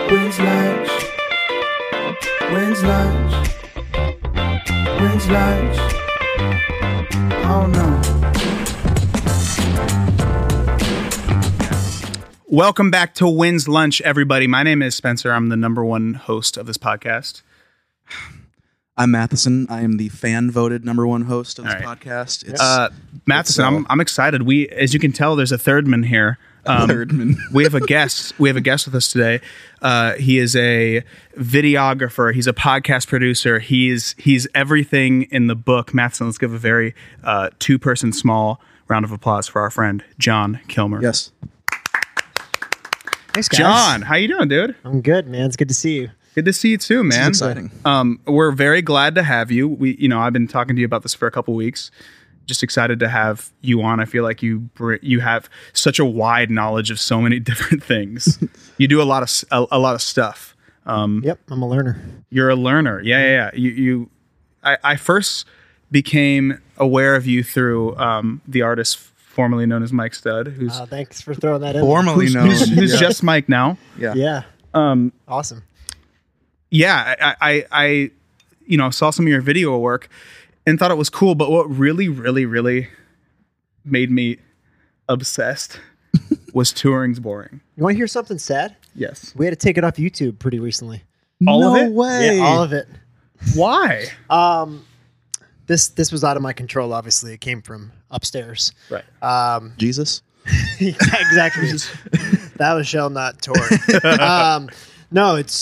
When's lunch? When's lunch? When's lunch? Oh no. Welcome back to When's Lunch, everybody. My name is Spencer. I'm the number one host of this podcast. I'm Matheson. I am the fan-voted number one host of this podcast. Matheson, I'm excited. As you can tell, there's a thirdman here. Thirdman. We have a guest. We have a guest with us today. He is a videographer. He's a podcast producer. He's everything in the book. Matheson, let's give a very two-person small round of applause for our friend John Kilmer. Yes. Thanks, guys. John, how you doing, dude? I'm good, man. It's good to see you. Good to see you too, man. This is exciting. We're very glad to have you. I've been talking to you about this for a couple weeks. Just excited to have you on. I feel like you have such a wide knowledge of so many different things. You do a lot of stuff. Yep, I'm a learner. You're a learner. Yeah. I first became aware of you through the artist formerly known as Mike Stud, who's Thanks for throwing that in. Formerly known. who's just Mike now. Yeah. Yeah. Awesome. Yeah, I saw some of your video work and thought it was cool, but what really, really, really made me obsessed was touring's boring. You want to hear something sad? Yes. We had to take it off YouTube pretty recently. All no of it? way. Yeah, all of it. Why? This was out of my control, obviously. It came from upstairs. Right. Jesus. Yeah, exactly. That was shall not torn. No, it's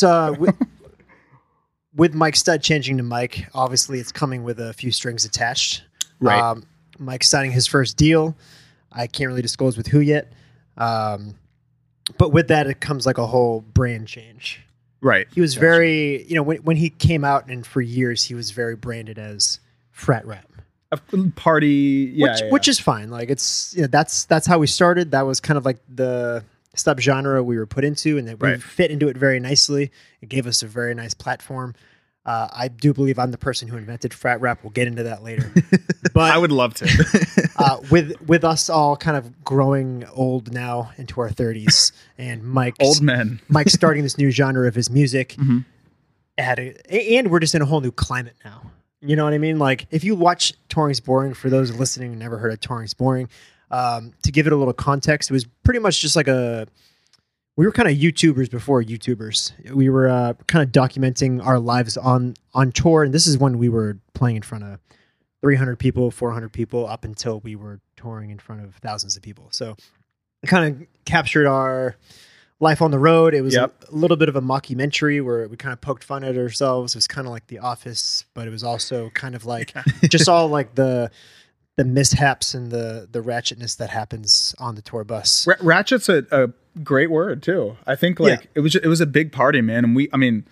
with Mike Stud changing to Mike, obviously it's coming with a few strings attached. Right. Mike's signing his first deal. I can't really disclose with who yet. But with that, it comes like a whole brand change. Right. He was very, when he came out, and for years he was very branded as frat rap. A party, Which is fine. Like that's how we started. That was kind of like the subgenre we were put into, and that we fit into it very nicely. It gave us a very nice platform. I do believe I'm the person who invented frat rap. We'll get into that later. But I would love to. with us all kind of growing old now into our 30s, and Old men. Mike starting this new genre of his music, Mm-hmm. and we're just in a whole new climate now. You know what I mean? Like if you watch Touring's Boring, for those listening who never heard of Touring's Boring, to give it a little context, it was pretty much just like we were kind of YouTubers before YouTubers. We were kind of documenting our lives on tour, and this is when we were playing in front of 300 people, 400 people, up until we were touring in front of thousands of people. So it kind of captured our life on the road. It was a little bit of a mockumentary where we kind of poked fun at ourselves. It was kind of like The Office, but it was also kind of like just all like the mishaps and the ratchetness that happens on the tour bus. Ratchet's a great word too. I think it was a big party, man. And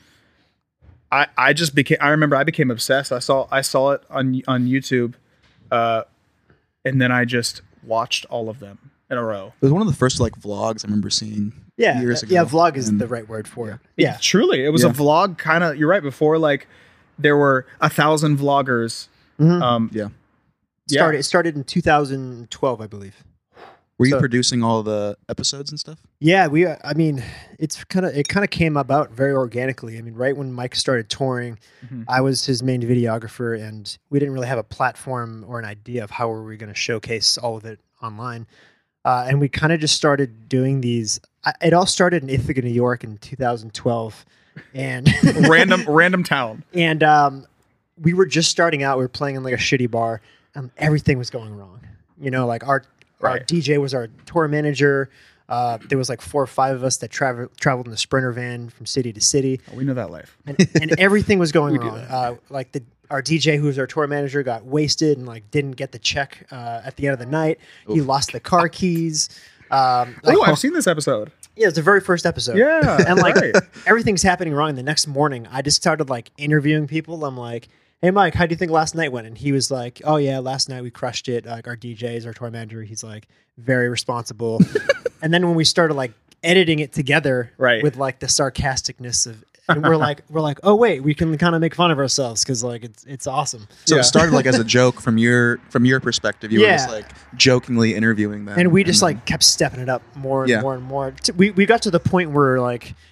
I remember I became obsessed. I saw it on YouTube, and then I just watched all of them in a row. It was one of the first vlogs I remember seeing years ago. Yeah, vlog is the right word for it. Yeah. Truly. It was a vlog kind of, you're right, before there were 1,000 vloggers. Mm-hmm. It started in 2012, I believe. Were you producing all the episodes and stuff? Yeah, it kind of came about very organically. I mean, right when Mike started touring, I was his main videographer, and we didn't really have a platform or an idea of how we were going to showcase all of it online. And we kind of just started doing these. It all started in Ithaca, New York in 2012, and random town. And we were just starting out. We were playing in like a shitty bar. Everything was going wrong. Our DJ was our tour manager. There was 4 or 5 of us that traveled in the Sprinter van from city to city. Oh, we know that life. And everything was going wrong. Our DJ, who was our tour manager, got wasted and didn't get the check at the end of the night. Oof. He lost the car keys. I've seen this episode. Yeah, it's the very first episode. Yeah, and everything's happening wrong. The next morning, I just started interviewing people. I'm like, "Hey, Mike, how do you think last night went?" And he was like, "Oh yeah, last night we crushed it." Our DJ is our tour manager. He's very responsible. And then when we started editing it together, with the sarcasticness of. And we're like, oh wait, we can kind of make fun of ourselves because it's awesome. So it started as a joke from your perspective. You were just jokingly interviewing them, and we just kept stepping it up more and more and more. We got to the point where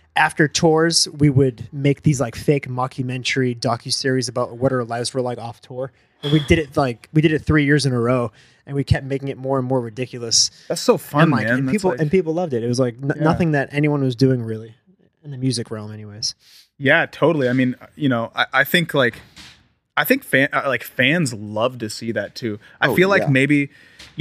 after tours, we would make these like fake mockumentary docuseries about what our lives were like off tour. And we did it 3 years in a row, and we kept making it more and more ridiculous. That's so fun, And like, man. and That's people like- and people loved it. It was like nothing that anyone was doing really in the music realm, anyways. Yeah, totally. I mean, I think fans love to see that too. I feel like maybe,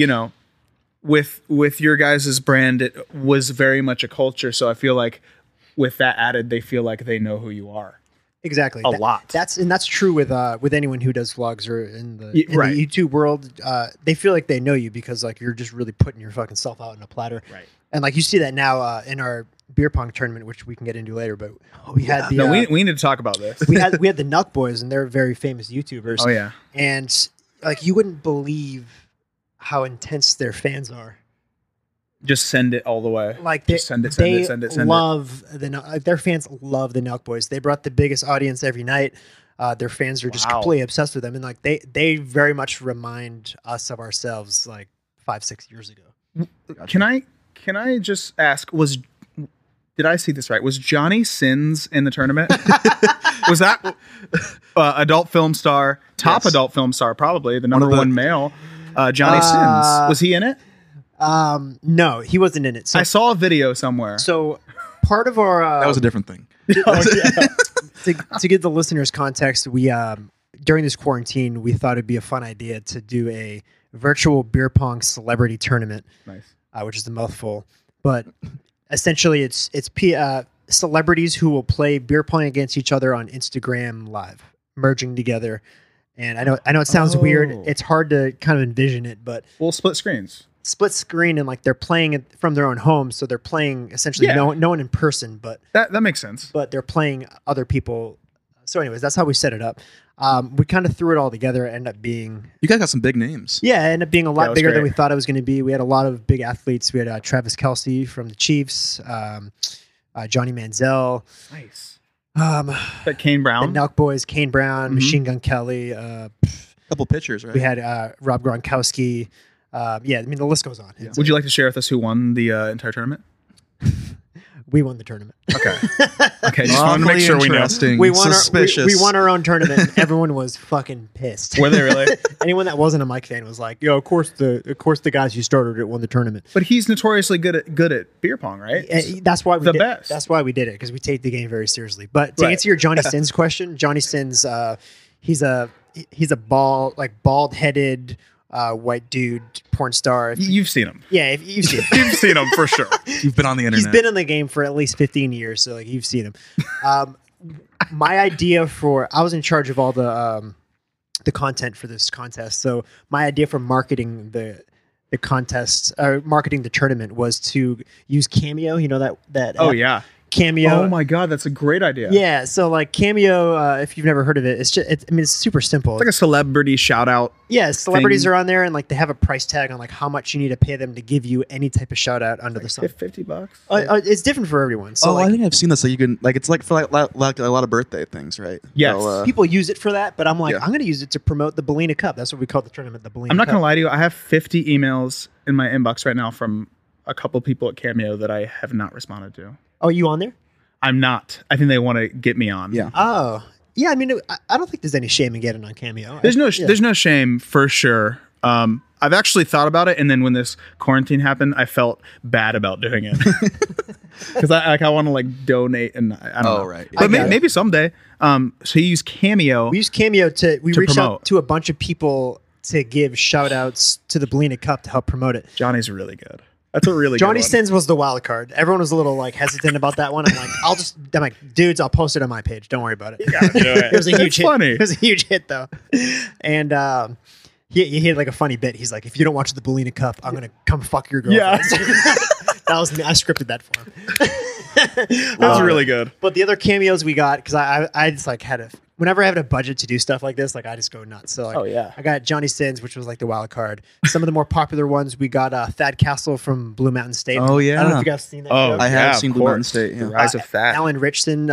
with your guys' brand, it was very much a culture. So I feel like with that added, they feel like they know who you are. Exactly. A lot. That's true with anyone who does vlogs or in the Right. the YouTube world. They feel like they know you because like you're just really putting your fucking self out in a platter. Right. And like you see that now in our beer pong tournament, which we can get into later. But we had the No, we need to talk about this. we had the Nuck Boys, and they're very famous YouTubers. Oh yeah. And like you wouldn't believe how intense their fans are. Just send it all the way. Like Just send it. love their fans love the Nuck Boys. They brought the biggest audience every night. Their fans are just Wow. completely obsessed with them, and like they very much remind us of ourselves like 5-6 years ago. Can I just ask, did I see this right? Was Johnny Sins in the tournament? Was that adult film star, top Yes. adult film star, probably the number One of the- one male, Johnny Sins? Was he in it? No, he wasn't in it. So I saw a video somewhere. so part of our That was a different thing. to give the listeners context, we during this quarantine we thought it'd be a fun idea to do a virtual beer pong celebrity tournament. Nice. Which is a mouthful, but essentially it's celebrities who will play beer pong against each other on Instagram Live, merging together. And I know it sounds weird. Oh. It's hard to kind of envision it, but Well, split screens. split screen and like they're playing it from their own home, so they're playing essentially Yeah. no one in person, but That makes sense. they're playing other people. So, anyways, that's how we set it up. We kind of threw it all together. It ended up being You guys got some big names. it ended up being a Yeah, it lot was bigger than great. we thought it was going to be. We had a lot of big athletes. We had Travis Kelce from the Chiefs, Johnny Manziel, Nice. the That Kane Brown. Nelk Boys, Kane Brown, Mhm. Machine Gun Kelly. Couple pitchers, right? We had Rob Gronkowski. I mean, the list goes on. It's- Would you like to share with us who won the entire tournament? We won the tournament. Okay. Okay. Just wanted to make Awfully sure we know. interesting. We won Suspicious. we won our own tournament. And everyone was fucking pissed. Were they really? Anyone that wasn't a Mike fan was like, "Yo, of course the guys you started it won the tournament." But he's notoriously good at beer pong, right? That's why we The did, best. That's why we did it, because we take the game very seriously. But to Right. answer your Johnny Sins question, Johnny Sins, he's a bald-headed white dude porn star. You've seen him. Yeah, if you've seen him. You've seen him for sure. You've been on the internet. He's been in the game for at least 15 years, so like you've seen him. My idea I was in charge of all the content for this contest. So my idea for marketing the contest or marketing the tournament was to use Cameo. You know that Oh app? yeah. Cameo. Oh my god, that's a great idea. Yeah, so like Cameo, if you've never heard of it, it's super simple. It's like a celebrity shout out. Yeah, celebrities thing. are on there, and like they have a price tag on like how much you need to pay them to give you any type of shout out under the sun. $50. It's different for everyone. So Oh, like, I think I've seen this. So you can it's like for like a lot of birthday things, right? Yes. So, people use it for that, but I'm like, Yeah. I'm going to use it to promote the Bellina Cup. That's what we call the tournament, the Bellina I'm not Cup. gonna lie to you. I have 50 emails in my inbox right now from a couple people at Cameo that I have not responded to. Oh, you on there? I'm not. I think they want to get me on. Yeah. Oh, yeah. I mean, I don't think there's any shame in getting on Cameo. There's no Yeah. there's no shame for sure. I've actually thought about it, and then when this quarantine happened, I felt bad about doing it because I want to like donate, and I don't know. right. But I got it. maybe someday. So you use Cameo. We use Cameo to reach promote. out to a bunch of people to give shout outs to the Bellina Cup to help promote it. Johnny's really good. That's a really Johnny good one. Sins was the wild card. Everyone was a little like hesitant about that one. I'm like, dudes, I'll post it on my page. Don't worry about it. It was a huge It's hit. funny. It was a huge hit though. And he had like a funny bit. He's like, if you don't watch the Bellina Cup, I'm gonna come fuck your girlfriend. Yeah. That was me. I scripted that for him. That's really good. But the other cameos we got, because I just like whenever I have a budget to do stuff like this, like I just go nuts. So like, Oh, yeah. I got Johnny Sins, which was like the wild card. Some of the more popular ones, we got Thad Castle from Blue Mountain State. Oh, yeah. I don't know if you guys seen that. Oh, show. I have yeah, seen of Blue Mountain course. State, yeah. The Rise of Fat. Alan Richardson,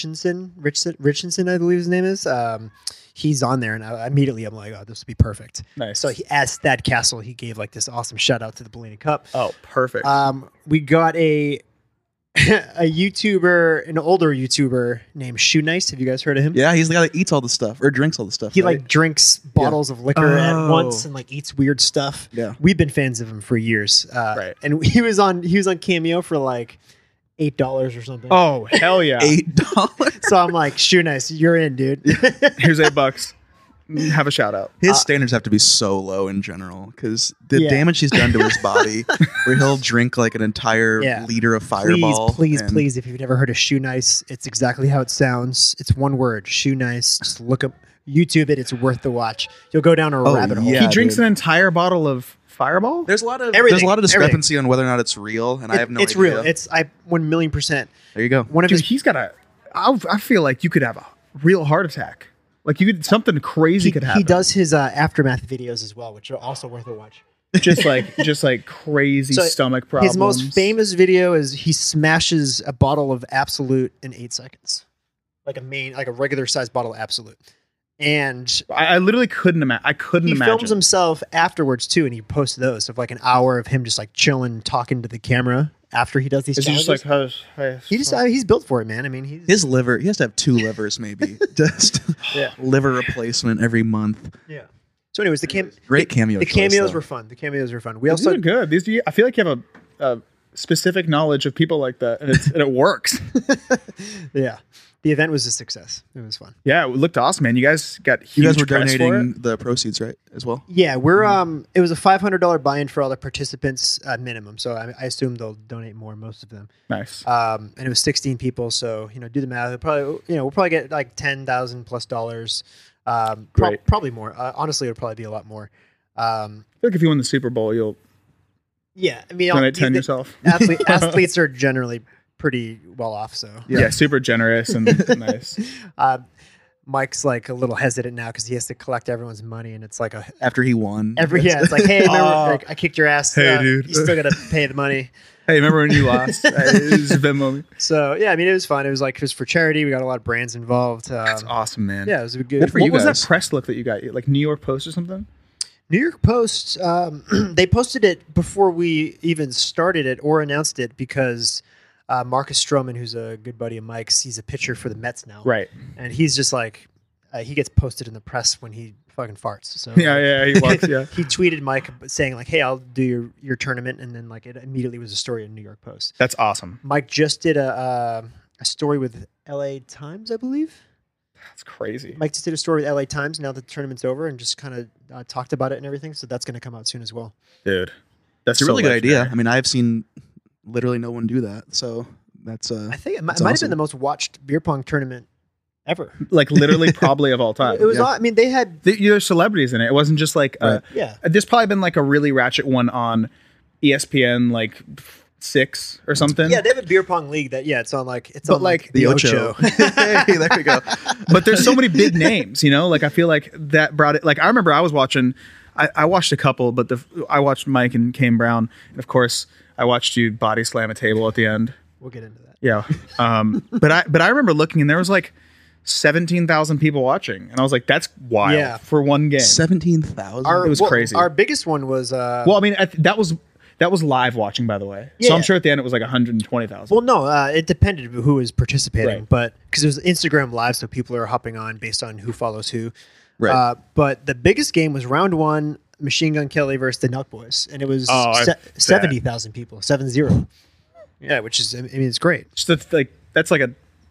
I believe his name is. He's on there, and immediately I'm like, oh, this would be perfect. Nice. So as Thad Castle, he gave like this awesome shout out to the Bellina Cup. Oh, perfect. We got a a YouTuber, an older YouTuber named Shoe Nice. Have you guys heard of him? Yeah, he's the guy that eats all the stuff or drinks all the stuff. He right? like drinks bottles of liquor at Oh. once and like eats weird stuff. Yeah. We've been fans of him for years. Right. And he was on Cameo for like $8 or something. Oh hell yeah! $8. So I'm like, Shoe Nice, you're in, dude. Here's $8. Have a shout out. His standards have to be so low in general because the Yeah. damage he's done to his body, where he'll drink like an entire Yeah. liter of Fireball. Please, and- please, if you've never heard of Shoe Nice, it's exactly how it sounds. It's one word, Shoe Nice. Just look up YouTube it. It's worth the watch. You'll go down a rabbit hole. yeah. He drinks dude. an entire bottle of Fireball. There's a lot of Everything, discrepancy on whether or not it's real, and I have no It's idea. real. It's 1,000,000%. There you go. One of Dude, his he's got a. I feel like you could have a real heart attack. Like you could something crazy could happen. he does his aftermath videos as well, which are also worth a watch. just like crazy So stomach problems. His most famous video is he smashes a bottle of Absolute in 8 seconds, like a regular sized bottle of Absolute, and I literally couldn't imagine. I couldn't he imagine. films himself afterwards too, and he posts those of like an hour of him just like chilling, talking to the camera after he does these Is he challenges. just like, hey, he's built for it, man. I mean, he's His liver, he has to have 2 livers maybe. Just Yeah. liver replacement every month. yeah. So, anyways, Great cameo. the choice, cameos though. were fun. The cameos were fun. We These also are good. I feel like you have a specific knowledge of people like that, and it works. yeah. The event was a success. It was fun. Yeah, it looked awesome, man. You guys got huge You guys were press for donating it. the proceeds, right? As well. Yeah, we're it was a $500 buy-in for all the participants minimum. So I assume they'll donate more, most of them. Nice. And it was 16 people, so do the math. We'll probably get like $10,000 plus dollars. Great. Probably more. Honestly, it'll probably be a lot more. I feel like if you win the Super Bowl, you'll Yeah, I mean, donate 10 yourself. athletes are generally pretty well off. So Yeah, super generous and nice. Mike's like a little hesitant now because he has to collect everyone's money, and it's like After he won. it's like, hey, remember, like, I kicked your ass. Hey, dude. You still got to pay the money. Hey, remember when you lost? Just Venmo me. So yeah, I mean, it was fun. It was for charity. We got a lot of brands involved. That's awesome, man. Yeah, it was a good. Good for What you was guys. that press look that you got? Like New York Post or something? New York Post. They posted it before we even started it or announced it because Marcus Stroman, who's a good buddy of Mike's, he's a pitcher for the Mets now, Right. and he's just like he gets posted in the press when he fucking farts. So Yeah, he walks, yeah. he tweeted Mike saying like, "Hey, I'll do your tournament," and then like it immediately was a story in New York Post. That's awesome. Mike just did a story with LA Times, I believe. That's crazy. Mike just did a story with LA Times now that the tournament's over and just kind of talked about it and everything. So that's going to come out soon as well. Dude. That's It's a so really good idea. legendary. I mean, I've seen literally no one do that. So that's I think it might That's have awesome. been the most watched beer pong tournament ever. Like literally probably of all time. It was. yeah. I mean, they had. There's celebrities in it. It wasn't just like Right. Yeah. there's probably been like a really ratchet one on ESPN like 6 or something. Yeah, they have a beer pong league that. Yeah, it's on like But, like, the Ocho. Hey, there we go. But there's so many big names, like I feel like that brought it. Like I remember I was watching, I watched a couple, but I watched Mike and Kane Brown, and of course I watched you body slam a table at the end. We'll get into that. Yeah. But I remember looking and there was like 17,000 people watching, and I was like, that's wild Yeah. for one game. 17,000. It was crazy. Our biggest one was. Well, I mean that was live watching, by the way. So Yeah. I'm sure at the end it was like 120,000. Well, no, it depended who was participating, Right. but because it was Instagram Live, so people are hopping on based on who follows who. Right. But the biggest game was round 1, Machine Gun Kelly versus the Nut Boys, and it was Oh, I bet. 70,000 people, 70. Yeah, which is, I mean, it's great. Just that's like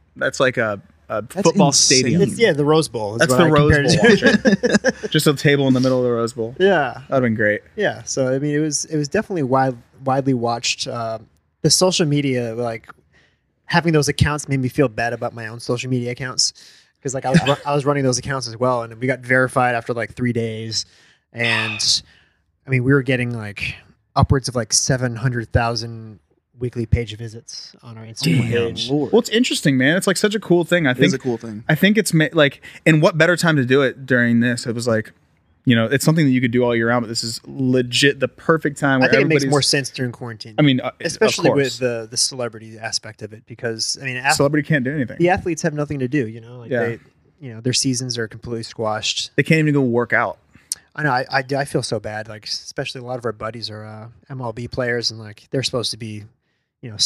a football insane. stadium. It's, the Rose Bowl. Is That's what the I Rose compared Bowl it to. watching. Just a table in the middle of the Rose Bowl. Yeah, That'd have been great. yeah. So I mean, it was definitely widely watched. The social media, like having those accounts, made me feel bad about my own social media accounts because like I was running those accounts as well, and we got verified after like 3 days, and I mean we were getting like upwards of like 700,000 weekly page visits on our Instagram page. Lord. Well, it's interesting, man. It's like such a cool thing. I It is think a cool thing. I think it's like, and what better time to do it during this? It was like, it's something that you could do all year round, but this is legit the perfect time. I Where think it makes everybody's- more sense during quarantine. I mean, especially of with course. the celebrity aspect of it, because I mean, Celebrity can't do anything. the athletes have nothing to do. Like Yeah. their seasons are completely squashed. They can't even go work out. I know. I feel so bad. Like especially a lot of our buddies are MLB players, and like they're supposed to be,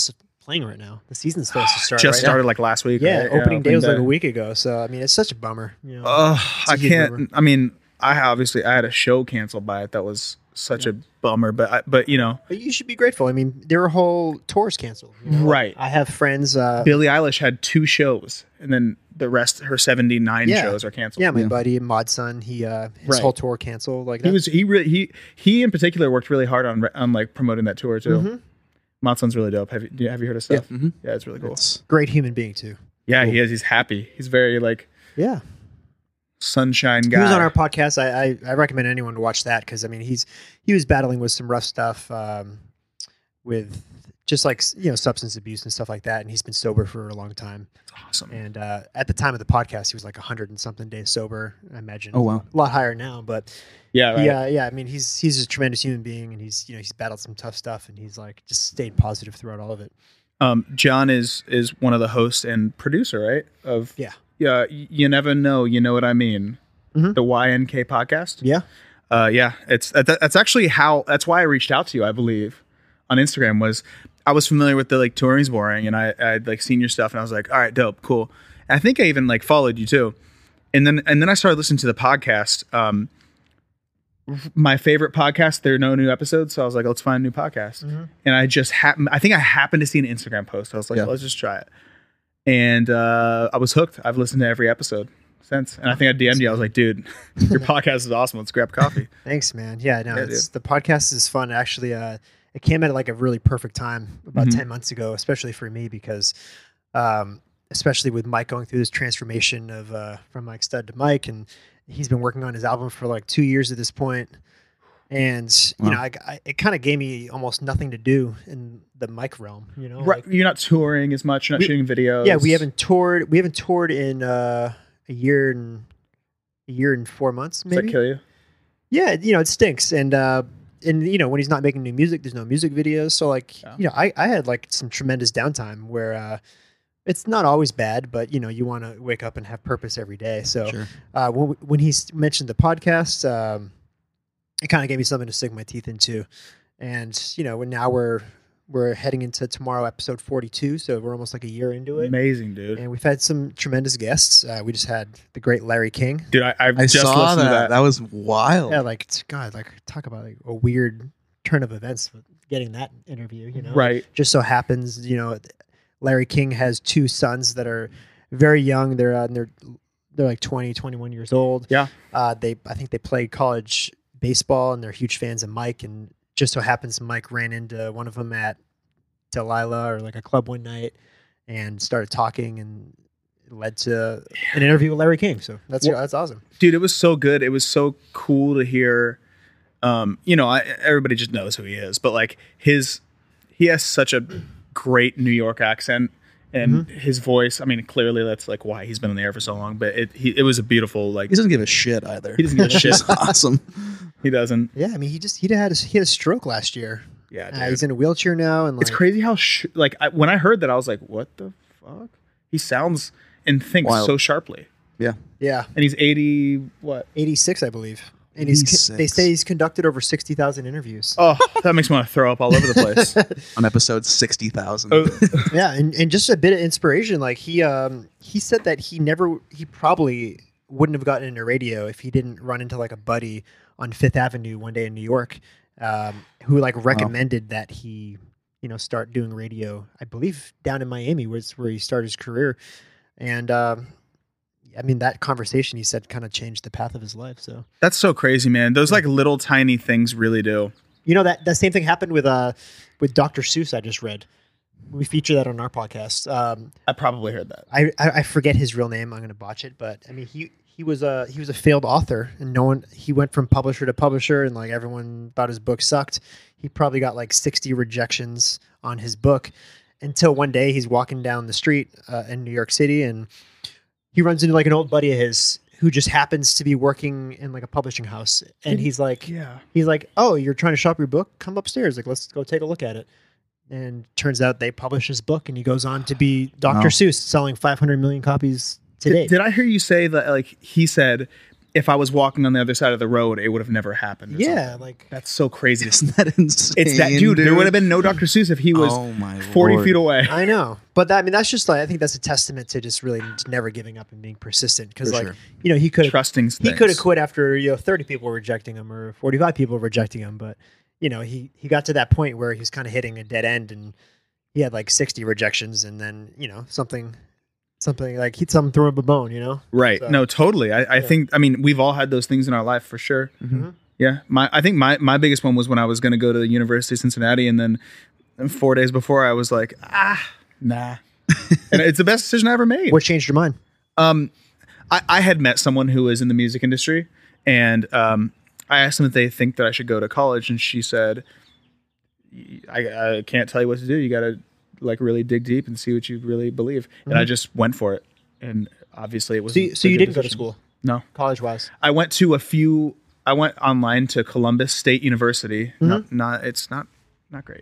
playing right now. The season's supposed to start. Just right started now. like last week. Yeah, right? opening day was like a week ago. So I mean, it's such a bummer. You know, it's a I huge can't. bummer. I mean, I had a show canceled by it. That was such a bummer. But you know, But you should be grateful. I mean, their whole tour's canceled. You know? Right. I have friends. Billie Eilish had 2 shows, and then the rest, her 79 Yeah. shows, are canceled. Yeah, my buddy Modson, his Right. whole tour canceled. Like He in particular worked really hard on like promoting that tour too. Mhm. Modson's really dope. Have you heard his stuff? Mhm. Yeah, it's really cool. It's- great human being too. Yeah, he is. He's happy. He's very like Yeah, sunshine guy. he was on our podcast. I recommend anyone to watch that because I mean he was battling with some rough stuff with just like substance abuse and stuff like that, and he's been sober for a long time. Awesome. And at the time of the podcast, he was like 100 and something days sober. I imagine. Oh, wow. a lot higher now, but Yeah, right. yeah. I mean, he's a tremendous human being, and he's battled some tough stuff, and he's like just stayed positive throughout all of it. John is one of the hosts and producer, right? Of Yeah. You never know. You know what I mean? Mhm. The YNK podcast. Yeah. Yeah. That's actually that's why I reached out to you. I believe on Instagram was I was familiar with the like Touring's Boring, and I'd like seen your stuff, and I was like, all right, dope, cool. And I think I even like followed you too, and then I started listening to the podcast. My favorite podcast, there are no new episodes, so I was like, let's find a new podcast. And I just I think I happened to see an Instagram post. I was like, let's just try it, and I was hooked. I've listened to every episode since, and I think I DM'd you. I was like, dude, your podcast is awesome. Let's grab coffee. Thanks, man. Yeah, no, Yeah, the podcast is fun. Actually, it came at like a really perfect time about 10 months ago, especially for me because, especially with Mike going through this transformation of from Mike Stud to Mike, and he's been working on his album for like 2 years at this point. And you know, it kind of gave me almost nothing to do in the Mike realm. You know, Right? You're not touring as much. You're not shooting videos. yeah, we haven't toured. We haven't toured in a year and 4 months, Does that maybe. kill you? Yeah, it stinks, and you know when he's not making new music, there's no music videos. So like, I had like some tremendous downtime where it's not always bad, but you want to wake up and have purpose every day. So Sure. when he mentioned the podcast, it kind of gave me something to sink my teeth into, and now we're heading into tomorrow, episode 42. So we're almost like a year into it. Amazing, dude. And we've had some tremendous guests. We just had the great Larry King. Dude, I I just saw listened to that. That was wild. Yeah, like God, like talk about like a weird turn of events with getting that interview. Right. Just so happens, Larry King has 2 sons that are very young. They're like 20, 21 years old. Yeah. I think they played college baseball, and they're huge fans of Mike. And just so happens Mike ran into one of them at Delilah or like a club one night and started talking, and it led to an interview with Larry King. So that's awesome. Dude, it was so good. It was so cool to hear. Everybody just knows who he is, but like he has such a great New York accent, and his voice. I mean, clearly that's like why he's been in the air for so long. But it was a beautiful like. He doesn't give a shit either. He doesn't give a shit. It's awesome. He doesn't. Yeah, I mean, he had a stroke last year. Yeah, dude. He's in a wheelchair now, and like, It's crazy how when I heard that, I was like, what the fuck? He sounds and thinks Wild. so sharply, Yeah. Yeah, and he's 80. What? 86, I believe. And they 86. say he's conducted over 60,000 interviews. Oh, that makes me want to throw up all over the place. On episode 60,000. Oh, Yeah, and just a bit of inspiration. Like he said that he probably wouldn't have gotten into radio if he didn't run into like a buddy on Fifth Avenue one day in New York, who like recommended that he start doing radio. I believe down in Miami was where he started his career, and I mean that conversation he said kind of changed the path of his life. So that's so crazy, man. Those like little tiny things really do. that same thing happened with Dr. Seuss. I just read. We feature that on our podcast. I probably heard that. I forget his real name. I'm going to botch it, but I mean he was a failed author, and he went from publisher to publisher, and like everyone thought his book sucked. He probably got like 60 rejections on his book until one day he's walking down the street in New York City, and he runs into like an old buddy of his who just happens to be working in like a publishing house, and he's like, oh, you're trying to shop your book? Come upstairs, like let's go take a look at it. And turns out they publish his book, and he goes on to be Dr. Seuss, selling 500 million copies today. Did I hear you say that? Like he said, if I was walking on the other side of the road, it would have never happened. or Yeah, something. like That's so crazy. Isn't that insane? It's that dude. There would have been no Dr. Seuss if he was Oh, my 40 Lord. feet away. I know, but that, I mean, that's just like, I think that's a testament to just really just never giving up and being persistent. Because For like, sure. you know, he could have Trusting he things. could have quit after 30 people rejecting him or 45 people rejecting him, but you know, he got to that point where he was kind of hitting a dead end, and he had like 60 rejections, and then you know something like he'd something throw up a bone, you know. Right. So- No, totally. I think, I mean, we've all had those things in our life for sure. Mhm. Yeah. I think my biggest one was when I was going to go to the University of Cincinnati, and then 4 days before I was like, nah. And it's the best decision I ever made. What changed your mind? I had met someone who was in the music industry, and I asked them if they think that I should go to college, and she said, I can't tell you what to do. You got to like really dig deep and see what you really believe. And I just went for it. And obviously it was So you didn't go to school, No. college wise. I went to I went online to Columbus State University. It's not great.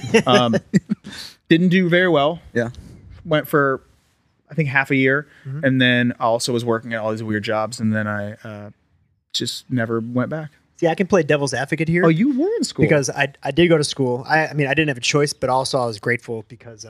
Didn't do very well. Yeah. Went for, I think, half a year. And then I also was working at all these weird jobs. And then I just never went back. See, I can play devil's advocate here. Oh, you were in school. Because I did go to school. I mean, I didn't have a choice, but also I was grateful because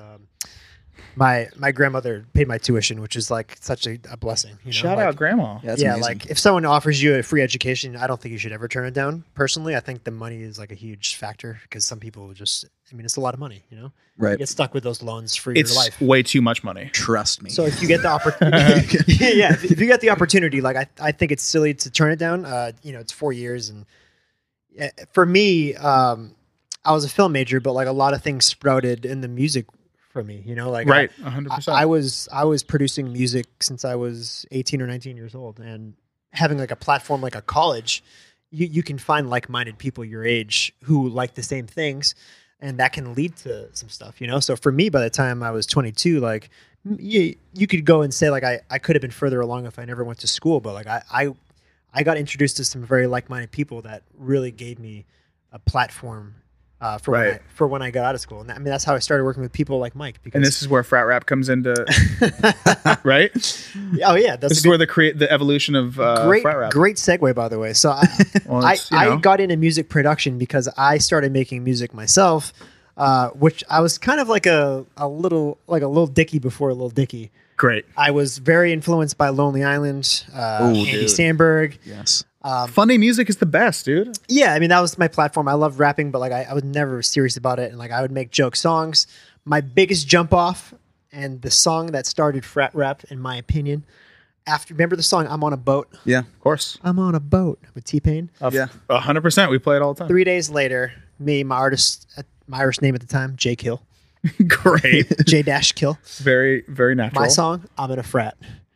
my grandmother paid my tuition, which is like such a blessing. You know? Shout Like, out grandma. Yeah, that's yeah, amazing. like if someone offers you a free education, I don't think you should ever turn it down. Personally, I think the money is like a huge factor because some people just, I mean, it's a lot of money, you know? You Right. get stuck with those loans for It's your life. way too much money. Trust me. So if you get the opportunity, yeah, if you get the opportunity, like I think it's silly to turn it down. You know, it's 4 years, and for me, I was a film major, but like a lot of things sprouted in the music for me. You know, like Right. 100%. I was producing music since I was 18 or 19 years old, and having like a platform like a college, you can find like-minded people your age who like the same things, and that can lead to some stuff, you know? So for me, by the time I was 22, like you could go and say like, I could have been further along if I never went to school, but like I got introduced to some very like-minded people that really gave me a platform for when I got out of school. And I mean, that's how I started working with people like Mike. Because, and this is where frat rap comes into, right? oh yeah, that's This is where the evolution of great frat rap. great segue, by the way. So Well, I it's, you know. got into music production because I started making music myself, which I was kind of like a little Dicky before a little Dicky. Great. I was very influenced by Lonely Island, Andy dude. Samberg. yes. Funny music is the best, dude. Yeah, I mean that was my platform. I loved rapping, but like I was never serious about it, and like I would make joke songs. My biggest jump off, and the song that started frat rap, in my opinion. Remember the song "I'm on a Boat"? Yeah. Of course. I'm on a boat with T-Pain. Yeah. 100%. We play it all the time. 3 days later, my Irish name at the time, J Kill, Great. J Dash Kill. Very, very natural. My song, I'm in a frat.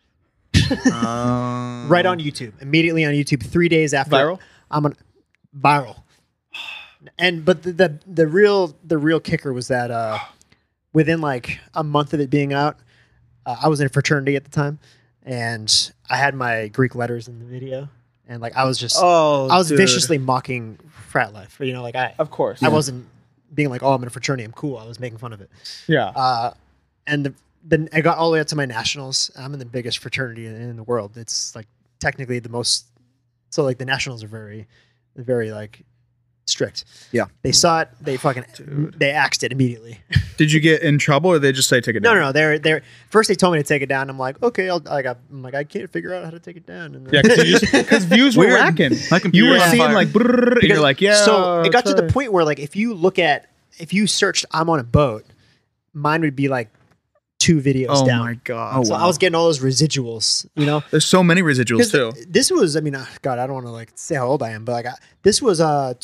Um, Right on YouTube, immediately on YouTube. 3 days after, Viral? I'm on viral. But the real kicker was that within like a month of it being out, I was in a fraternity at the time, and I had my Greek letters in the video, and like I was dude. viciously mocking frat life. You know, like Of course. I wasn't being like, oh, I'm in a fraternity, I'm cool. I was making fun of it. Yeah. And then I got all the way up to my nationals. I'm in the biggest fraternity in the world. It's like technically the most. So like the nationals are very like strict. Yeah. They saw it. They fucking Dude. they axed it immediately. Did you get in trouble, or they just say take it down? No. They're first they told me to take it down. I'm like, okay. I'm like I can't figure out how to take it down. And then, Yeah, because views were Weird. racking. My computer You were was on seeing fire. like, brrrr, and you're like, yeah. So it got to the try. point where like if you searched "I'm on a boat," mine would be like 2 videos Oh down. my god. Oh, So wow. I was getting all those residuals, you know. There's so many residuals too. This was, I mean, God, I don't want to like say how old I am, but like this was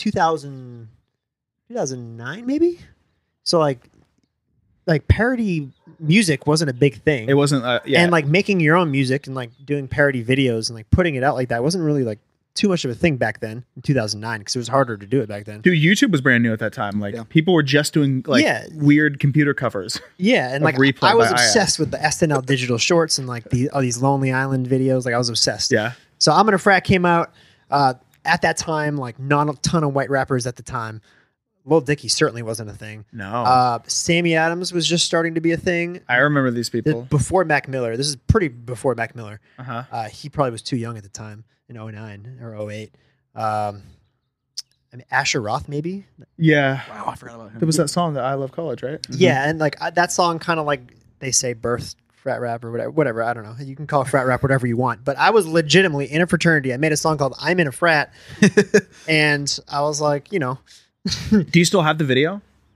2009 maybe. So like parody music wasn't a big thing. It wasn't. Yeah. And like making your own music and like doing parody videos and like putting it out like that wasn't really like too much of a thing back then in 2009 because it was harder to do it back then. Dude, YouTube was brand new at that time. Like Yeah. people were just doing like Yeah. weird computer covers. Yeah, and Of like Replay I was by obsessed with the SNL digital shorts and like all these Lonely Island videos. Like I was obsessed. Yeah. So I'm in a frat came out at that time. Like not a ton of white rappers at the time. Lil Dicky certainly wasn't a thing. No. Sammy Adams was just starting to be a thing. I remember these people. Before Mac Miller. This is pretty before Mac Miller. Uh-huh. He probably was too young at the time in 09 or 08. I mean, Asher Roth, maybe? Yeah. Wow, I forgot about him. There was that song, that I Love College, right? Yeah, and like that song kind of like they say birthed frat rap or whatever. I don't know. You can call frat rap whatever you want. But I was legitimately in a fraternity. I made a song called I'm in a Frat. And I was like, you know. Do you still have the video?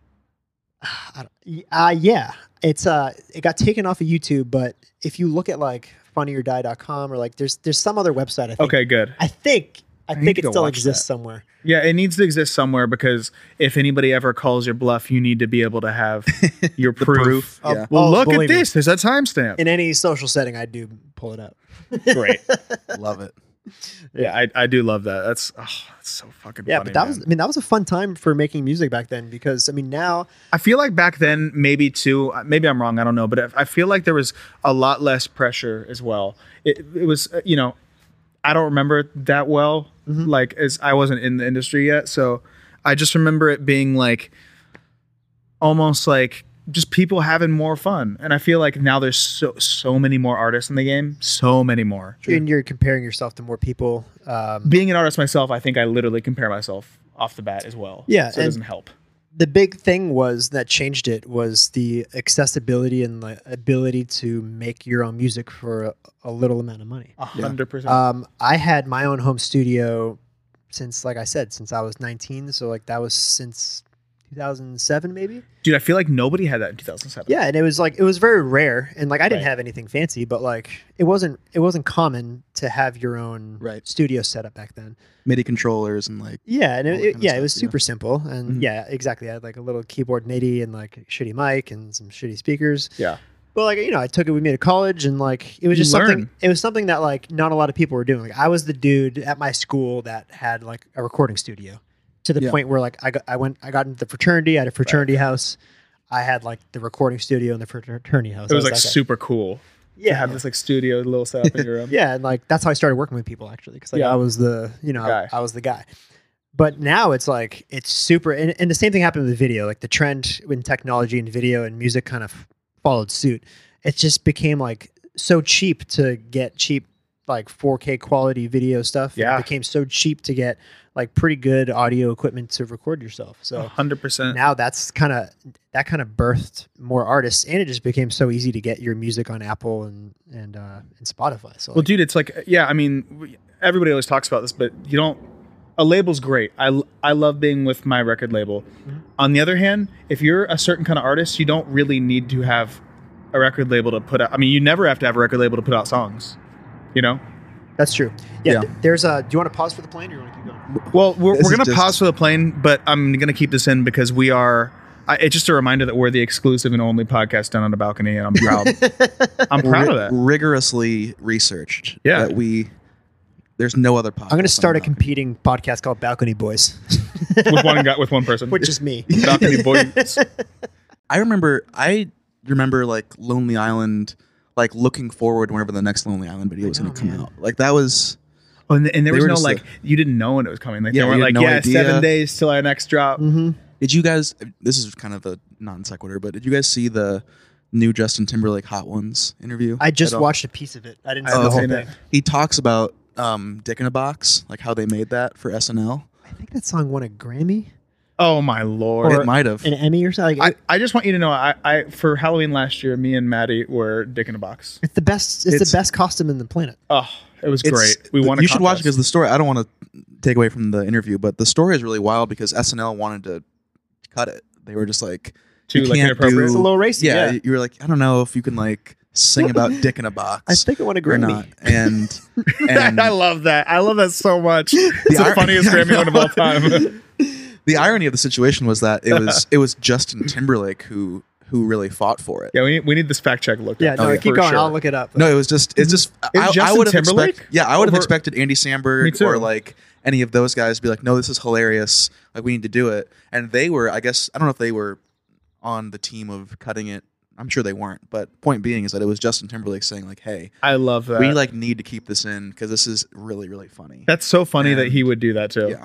Yeah. It got taken off of YouTube, but if you look at like funnyordie.com or like there's some other website, I think. Okay, good. I think need it to still watch exists that. somewhere. Yeah, it needs to exist somewhere because if anybody ever calls your bluff, you need to be able to have your proof. Yeah. Well, look at believe me. this. There's a timestamp. In any social setting, I do pull it up. Great. Love it. Yeah, I do love that. That's so fucking Yeah, funny. but that man. was a fun time for making music back then because I mean now I feel like back then, maybe too, maybe I'm wrong, I don't know, but I feel like there was a lot less pressure as well. It was, I don't remember it that well, like as I wasn't in the industry yet. So I just remember it being like almost like just people having more fun. And I feel like now there's so many more artists in the game, so many more. and you're comparing yourself to more people. Being an artist myself, I think I literally compare myself off the bat as well. Yeah, So it and- doesn't help. The big thing was that changed it was the accessibility and the ability to make your own music for a little amount of money. 100%. I had my own home studio since, like I said, since I was 19. So like that was since 2007, maybe. Dude, I feel like nobody had that in 2007. Yeah, and it was very rare, and like I didn't Right. have anything fancy, but like it wasn't common to have your own Right. studio setup back then. MIDI controllers and like Yeah, and all that it kind of was stuff, yeah. super simple, and Mhm. yeah, exactly. I had like a little keyboard MIDI and like a shitty mic and some shitty speakers. Yeah. But like I took it with me to college, and like it was You just learn. something. It was something that like not a lot of people were doing. Like I was the dude at my school that had like a recording studio, to the Yeah. point where like I got into the fraternity. I had a fraternity house. I had like the recording studio in the fraternity house. It was I like that guy. super cool. Yeah. To have this like studio little setup in your room. Yeah, and like that's how I started working with people actually, because like Yeah. I was the Guy. I was the guy. But now it's like it's super, and the same thing happened with video. Like the trend in technology and video and music kind of followed suit. It just became like so cheap to get cheap like 4K quality video stuff. Yeah. It became so cheap to get like pretty good audio equipment to record yourself. So 100%. now that kind of birthed more artists, and it just became so easy to get your music on Apple and Spotify. So Well, dude, it's like, yeah, I mean, everybody always talks about this, but a label's great. I love being with my record label. Mm-hmm. On the other hand, if you're a certain kind of artist, you don't really need to have a record label to put out. I mean, you never have to have a record label to put out songs, you know? that's true. Yeah. Yeah. There's do you want to pause for the plane or you want to keep going? Well, we're This is going to just- pause for the plane, but I'm going to keep this in because we are. It's just a reminder that we're the exclusive and only podcast done on a balcony, and I'm proud. I'm proud of that. rigorously researched. Yeah. That there's no other podcast. I'm going to start a on that. competing podcast called Balcony Boys, with one person, which is me. balcony boys. I remember like Lonely Island, like looking forward whenever the next Lonely Island video was going to come man. out. Like that was Oh, and there They was were no just like you didn't know when it was coming. Like Yeah, they weren't you like, had no yeah, idea. 7 days till our next drop. Mm-hmm. Did you guys? This is kind of a non sequitur, but did you guys see the new Justin Timberlake Hot Ones interview? I just at all? watched a piece of it. I didn't I see the haven't whole seen thing. it. He talks about Dick in a Box, like how they made that for SNL. I think that song won a Grammy Oh my lord! Or- It might have. an Emmy or something. Like, I just want you to know, I for Halloween last year, me and Maddie were Dick in a Box. it's the best. It's It's- the best costume in the planet. Oh, it was It's- great. We won. You should watch it because the story. I don't want to take away from the interview, but the story is really wild because SNL wanted to cut it. They were just like, Too, you like, can't inappropriate. do- It's a little racy. Yeah, Yeah, you were like, I don't know if you can like sing about Dick in a Box. I think it won a or Grammy. not. And I love that. I love that so much. It's the ir- funniest I Grammy win of all time. the irony of the situation was that it was Justin Timberlake who really fought for it. Yeah, we need this fact check looked Yeah, up. no, yeah, keep for going. sure. I'll look it up. No, it's just Is I Justin would have Timberlake I would have over- expected Andy Me Samberg too. or like any of those guys to be like, no, this is hilarious. Like we need to do it. And they were, I guess, I don't know if they were on the team of cutting it. I'm sure they weren't. But point being is that it was Justin Timberlake saying like, hey, I love that. we like need to keep this in because this is really, really funny. That's so funny that And- he would do that too. Yeah.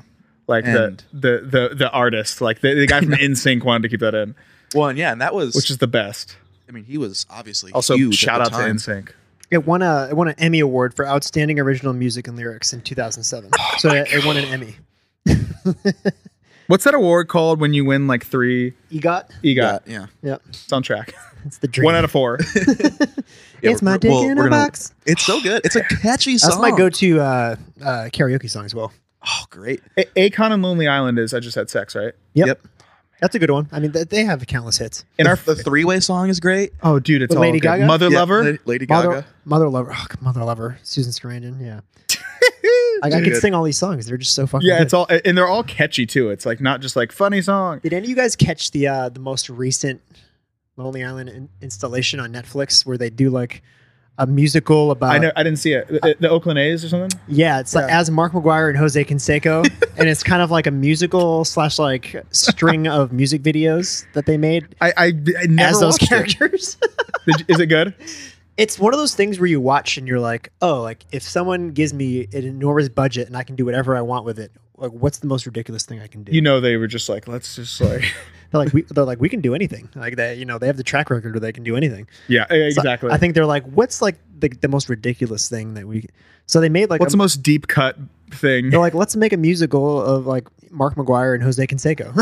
like And- the artist, like the guy from NSYNC wanted to keep that in, Well, and yeah, and that was. which is the best. I mean, he was obviously Also, huge shout at out the to time. NSYNC. It won an Emmy Award for Outstanding Original Music and Lyrics in 2007. So it won an Emmy. What's that award called when you win like 3 EGOT? EGOT Yeah. Yep. soundtrack? It's the dream. 1 out of 4. Yeah, It's my we're- dick well, in we're a gonna- box. It's so good. It's a catchy song. That's my go-to karaoke song as well. Oh, great. Akon and Lonely Island is I Just Had Sex, right? Yep. That's a good one. I mean, they have countless hits. In our The three-way song is great. oh, dude, it's With all Lady good. Gaga? Mother Yeah, Lover. Lady Gaga. Mother Lover. Oh, Mother Lover. Susan Sarandon. Yeah. I can Good. sing all these songs. They're just so fucking Yeah, good. it's all and they're all catchy too. It's like not just like funny song. Did any of you guys catch the most recent Lonely Island installation on Netflix where they do like a musical about? I didn't see it. The Oakland A's or something. Yeah, it's like as Mark McGuire and Jose Canseco, and it's kind of like a musical / like string of music videos that they made I never as those watched it. characters. Is it good? It's one of those things where you watch and you're like, oh, like if someone gives me an enormous budget and I can do whatever I want with it, like what's the most ridiculous thing I can do? You know, they were just like, let's just like, they're like we can do anything. Like they have the track record where they can do anything. yeah, So exactly. I think they're like, what's like the most ridiculous thing that we? So they made like What's the most deep cut thing? they're like, let's make a musical of like Mark McGuire and Jose Canseco.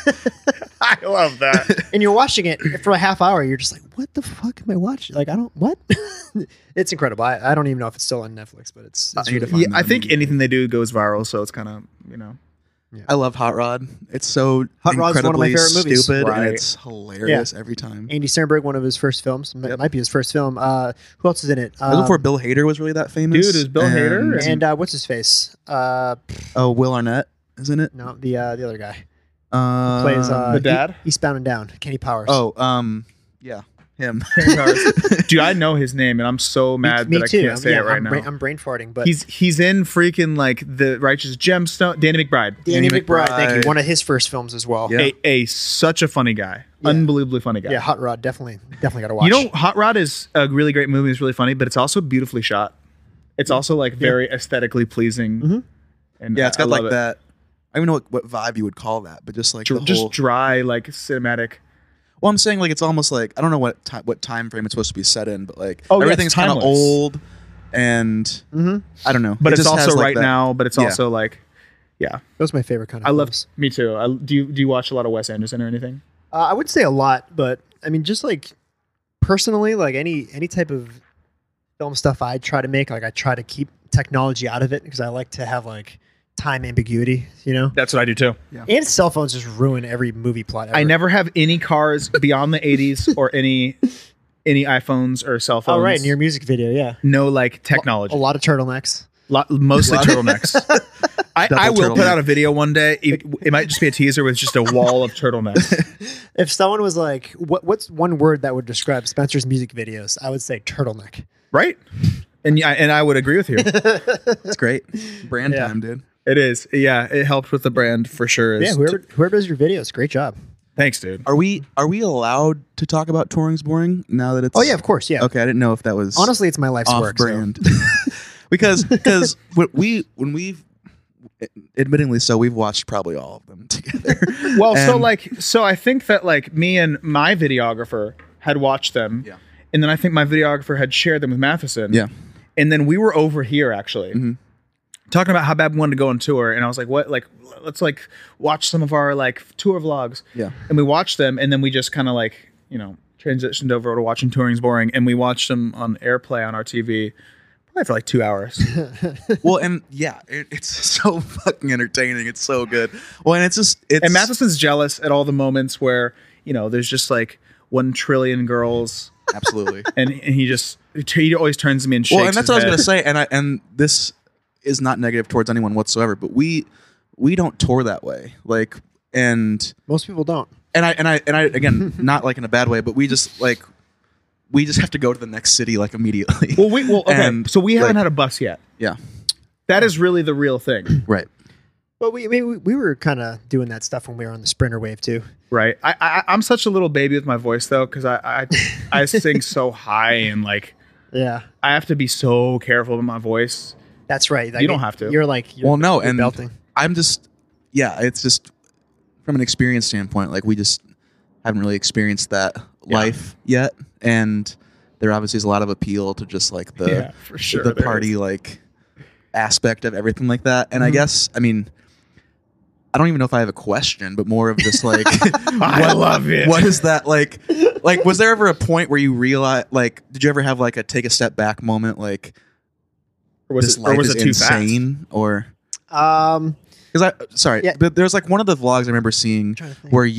I love that. And you're watching it for a half hour. You're just like, what the fuck am I watching? Like, I don't, what? It's incredible. I don't even know if it's still on Netflix, but it's I need really to fun. find Yeah, I that think immediately. anything they do goes viral, so it's kind of I love Hot Rod. It's so Hot Rod's one of my incredibly favorite movies. stupid, Right. and it's hilarious every time. Andy Samberg, one of his first films. Yep. Might be his first film. Who else is in it? It was before Bill Hader was really that famous. Dude, is Bill Hader? And what's his face? Oh, Will Arnett, isn't it? No, the other guy Plays plays the dad? Eastbound and Down. Kenny Powers. yeah, him. Dude, I know his name, and I'm so mad me that too. I can't say it right now. I'm brain farting, but He's in freaking like the Righteous Gemstone. Danny McBride. Danny McBride. Thank you. McBride. One of his first films as well. Yeah. Such a funny guy, Yeah. unbelievably funny guy. Yeah, Hot Rod definitely got to watch. You know, Hot Rod is a really great movie. It's really funny, but it's also beautifully shot. It's also like very aesthetically pleasing. Mhm. And Yeah, it's I got love like it. that. I don't even know what vibe you would call that, but just like the Just whole. dry, like cinematic. Well, I'm saying like it's almost like I don't know what time frame it's supposed to be set in, but like Oh, yeah, it's everything's kind of timeless. old, and Mhm. I don't know. But It it's just has, also like, right that- now. But it's Yeah. also like, yeah, Those are my favorite kind of I love. films. Me too. Do you watch a lot of Wes Anderson or anything? I would say a lot, but I mean, just like personally, like any type of film stuff I try to make, like I try to keep technology out of it because I like to have like time ambiguity, you know. That's what I do too. And cell phones just ruin every movie plot. Ever. I never have any cars beyond the 80s or any iPhones or cell phones. Oh right, in your music video, yeah. No like technology. A lot of turturnecks. Mostly turtlenecks. I Double will put turtleneck. out a video one day. It might just be a teaser with just a wall of turtlenecks. If someone was like, "What's one word that would describe Spencer's music videos?" I would say turtleneck. Right? And I would agree with you. It's great. Brand Yeah. time, dude. It is. Yeah, it helped with the brand for sure. Yeah, whoever does your videos, great job. Thanks, dude. Are we allowed to talk about Touring's Boring now that it's? Oh yeah, of course, yeah. Okay, I didn't know if that was Honestly, it's my life's off work. so- brand. because when we've admittingly so we've watched probably all of them together. Well, And- so I think that like me and my videographer had watched them. Yeah. And then I think my videographer had shared them with Matheson. Yeah. And then we were over here actually talking about how bad we wanted to go on tour. And I was like, what? Like, let's like watch some of our like tour vlogs. Yeah. And we watched them, and then we just kind of like, transitioned over to watching Touring's Boring, and we watched them on AirPlay on our TV probably for like 2 hours. Well, and yeah, it's so fucking entertaining. It's so good. Well, and it's And Matheson's jealous at all the moments where, there's just like 1 trillion girls, absolutely. and he always turns to me and shakes Well, and that's his what I was head. gonna say, and this is not negative towards anyone whatsoever, but we don't tour that way. Like, and Most people don't. I again, not like in a bad way, but we just have to go to the next city like immediately. Okay. And, So we haven't like- had a bus yet. Yeah, That is really the real thing, right. But we were kind of doing that stuff when we were on the Sprinter wave too. right? I'm such a little baby with my voice though, because I sing so high, and like Yeah, I have to be so careful with my voice. that's right. You don't have to. You're Well, no, you're and belting. I'm just yeah, it's just from an experience standpoint, like we just haven't really experienced that life yet, and there obviously is a lot of appeal to just like the for sure the there party is. like aspect of everything like that. And I guess, I mean, I don't even know if I have a question, but more of just like, I love it. What is that like? Like, was there ever a point where you realized, like, did you ever have like a take a step back moment, like, Or was this it, life or was is it too fast? insane, or? Um, Because sorry, Yeah. but there's like one of the vlogs I remember seeing trying to think. where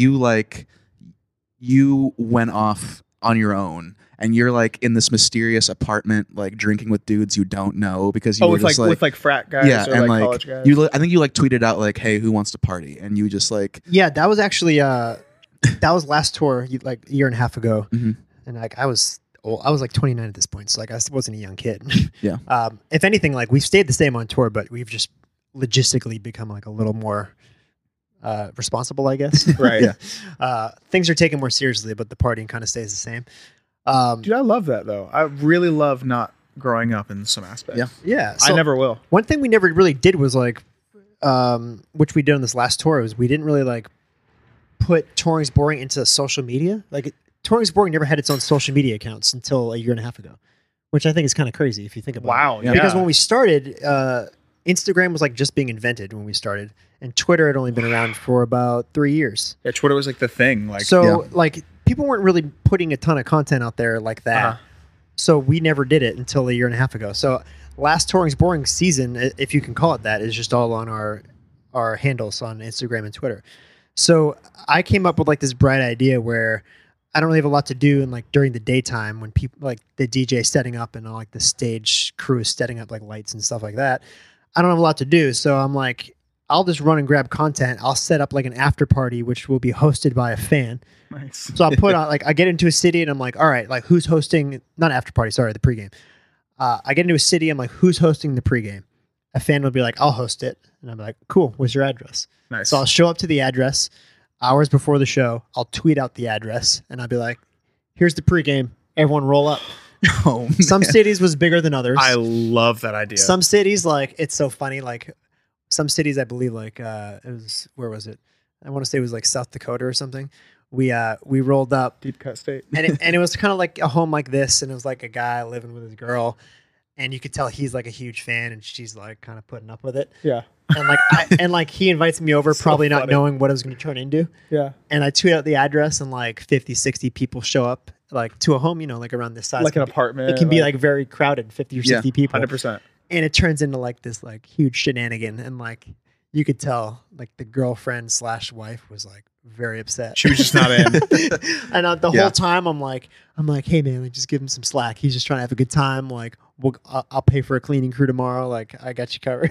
you went off on your own and you're like in this mysterious apartment, like drinking with dudes you don't know because you Oh, were with like, just with like frat guys yeah, or and like like college guys. I think you like tweeted out like, "Hey, who wants to party?" And you just like, yeah, that was actually that was last tour like a year and a half ago, Mhm. and like I was like 29 at this point, so like I wasn't a young kid. Yeah. If anything, like we've stayed the same on tour, but we've just logistically become like a little more responsible, I guess. Right. Yeah. Things are taken more seriously, but the partying kind of stays the same. Dude, I love that though. I really love not growing up in some aspects. Yeah. Yeah, I never will. One thing we never really did was like, which we did on this last tour, was we didn't really like put Touring's Boring into social media. Like Touring's Boring never had its own social media accounts until a year and a half ago, which I think is kind of crazy if you think about it. Wow. Yeah. Because when we started, Instagram was like just being invented when we started, and Twitter had only been around for about 3 years. Yeah, Twitter was like the thing. Like, So like people weren't really putting a ton of content out there like that. Uh-huh. So we never did it until a year and a half ago. So last Touring's Boring season, if you can call it that, is just all on our handles on Instagram and Twitter. So I came up with like this bright idea where I don't really have a lot to do, and like during the daytime when people like the DJ setting up and all like the stage crew is setting up like lights and stuff like that, I don't have a lot to do. So I'm like, I'll just run and grab content. I'll set up like an after party, which will be hosted by a fan. nice. So I'll put on like I get into a city and I'm like, all right, like who's hosting? Not after party, sorry, the pregame. I get into a city. I'm like, who's hosting the pregame? A fan will be like, I'll host it, and I'm like, cool. What's your address? Nice. So I'll show up to the address hours before the show. I'll tweet out the address, and I'll be like, here's the pregame. Everyone roll up. oh, Some man. cities was bigger than others. I love that idea. Some cities, like, it's so funny. Like, some cities, I believe, like, it was, where was it? I want to say it was like South Dakota or something. We rolled up, Deep cut state. and it was kind of like a home like this, and it was like a guy living with his girl, and you could tell he's like a huge fan, and she's like kind of putting up with it. Yeah. And like he invites me over, So probably not funny. knowing what it was going to turn into. Yeah. And I tweet out the address, and like 50, 60 people show up, like to a home, like around this size. Like an apartment. It can be like very crowded, 50 or 60 people. 100%. And it turns into like this like huge shenanigan, and like you could tell like the girlfriend / wife was like very upset. She was just not in. And the Yeah. whole time I'm like, hey man, like just give him some slack. He's just trying to have a good time. Like, I'll pay for a cleaning crew tomorrow. Like, I got you covered.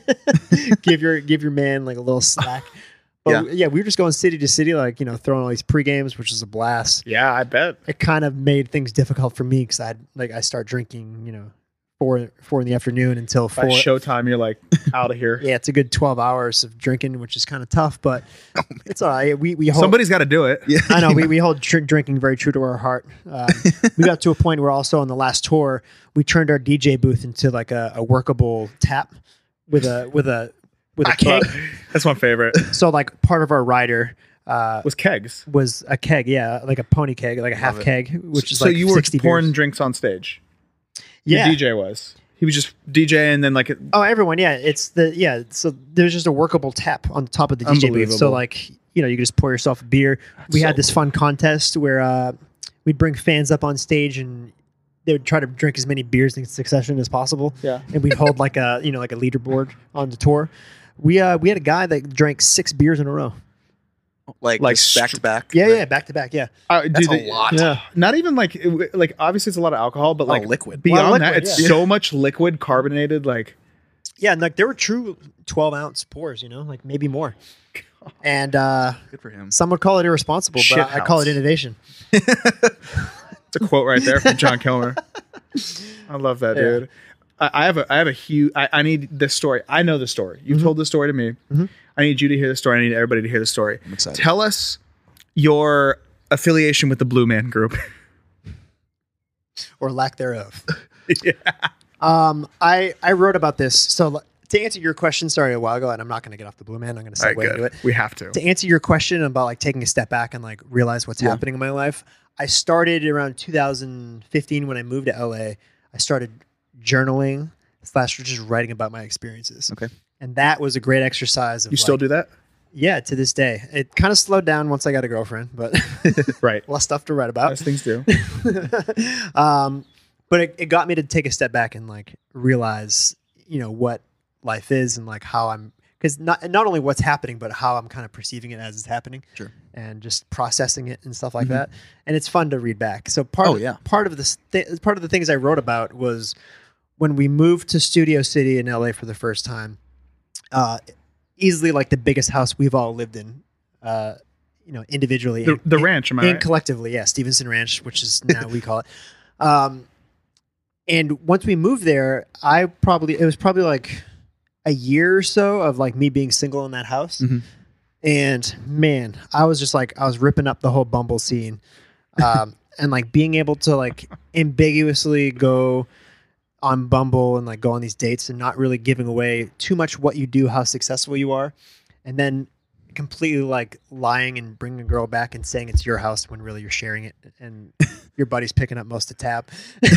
give your man like a little slack. But yeah, we were just going city to city, like throwing all these pre-games, which was a blast. Yeah, I bet. It kind of made things difficult for me because I start drinking, 4 in the afternoon until By 4. showtime, you're like out of here. Yeah, it's a good 12 hours of drinking, which is kind of tough, but it's all right. We hold, Somebody's got to do it. Yeah. I know we hold drinking very true to our heart. We got to a point where also on the last tour, we turned our DJ booth into like a workable tap with a keg. That's my favorite. So like part of our rider Was kegs. was a keg, yeah, like a pony keg, like a half it. keg, which is So like you were 60 pouring beers. drinks on stage. Yeah. The DJ was. He was just DJ and then like Oh, everyone, yeah. So there's just a workable tap on the top of the DJ booth. Unbelievable. So like, you can just pour yourself a beer. We so had this fun contest where we'd bring fans up on stage and they would try to drink as many beers in succession as possible. Yeah. And we'd hold like a leaderboard on the tour. We had a guy that drank 6 beers in a row. like just back to back. Yeah, back to back, yeah. That's a lot. Yeah. Not even like obviously it's a lot of alcohol, but like liquid. Beyond liquid, that, it's yeah. so much liquid, carbonated. Like Yeah, and like there were true 12-ounce pours, like maybe more. And Good for him. some would call it irresponsible, Shit but I call it house. innovation. it's a quote right there from John Kilmer. I love that, Yeah. dude. I have a huge. I need this story. I know the story. You've told this story to me. Mhm. I need you to hear the story. I need everybody to hear the story. I'm excited. Tell us your affiliation with the Blue Man Group. Or lack thereof. Yeah. I wrote about this. So to answer your question, sorry, a while ago, and I'm not going to get off the Blue Man. I'm going to All right, segue into good. it. We have to. To answer your question about like taking a step back and like realize what's happening in my life, I started around 2015 when I moved to LA. I started journaling / just writing about my experiences. Okay. And that was a great exercise. Of You still do that? Yeah, to this day. It kind of slowed down once I got a girlfriend, but Right. less stuff to write about. As things do. But it got me to take a step back and like realize, what life is and like how I'm, because not only what's happening, but how I'm kind of perceiving it as it's happening. Sure. And just processing it and stuff like that. And it's fun to read back. So part of the things I wrote about was when we moved to Studio City in LA for the first time. Easily like the biggest house we've all lived in, individually. The ranch, am I and right? collectively, yeah, Stevenson Ranch, which is now we call it. And once we moved there, it was probably like a year or so of like me being single in that house. Mhm. And man, I was ripping up the whole Bumble scene. And like being able to like ambiguously go on Bumble and like go on these dates and not really giving away too much what you do, how successful you are, and then completely like lying and bringing a girl back and saying it's your house when really you're sharing it and your buddy's picking up most of the tab.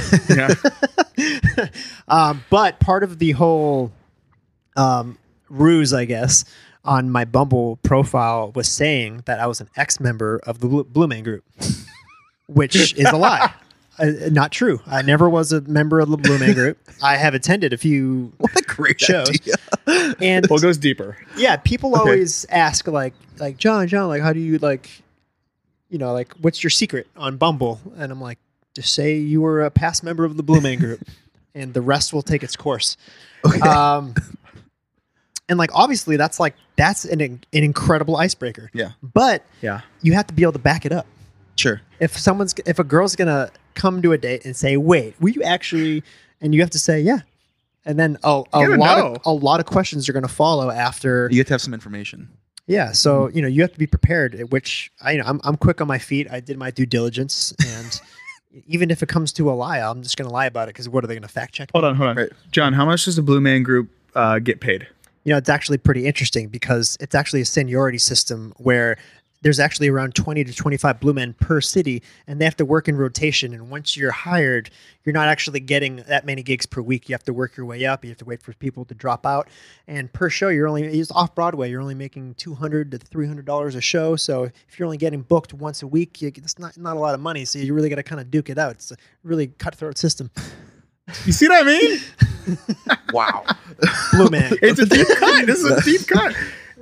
Yeah. But part of the whole ruse, I guess, on my Bumble profile was saying that I was an ex-member of the Blue Man Group, which is a lie. Not true. I never was a member of the Blue Man Group. I have attended a few What a great shows. idea. And Well, it goes deeper. yeah, people always ask like John, like how do you like what's your secret on Bumble? And I'm like, just say you were a past member of the Blue Man Group, and the rest will take its course. Okay. And like obviously that's an incredible icebreaker. Yeah. But Yeah. you have to be able to back it up. Sure. If a girl's gonna come to a date and say, "Wait, were you actually?" and you have to say, "Yeah," and then a lot of questions are gonna follow after. You have to have some information. Yeah, so you have to be prepared. Which I'm quick on my feet. I did my due diligence, and even if it comes to a lie, I'm just gonna lie about it because what are they gonna fact check? Hold on. Right. John, how much does the Blue Man Group get paid? It's actually pretty interesting because it's actually a seniority system where there's actually around 20 to 25 Blue Men per city, and they have to work in rotation. And once you're hired, you're not actually getting that many gigs per week. You have to work your way up. You have to wait for people to drop out. And per show, it's off Broadway. You're only making $200 to $300 a show. So if you're only getting booked once a week, it's not a lot of money. So you really got to kind of duke it out. It's a really cutthroat system. You see what I mean? Wow. Blue Man. It's a deep cut. This is a deep cut.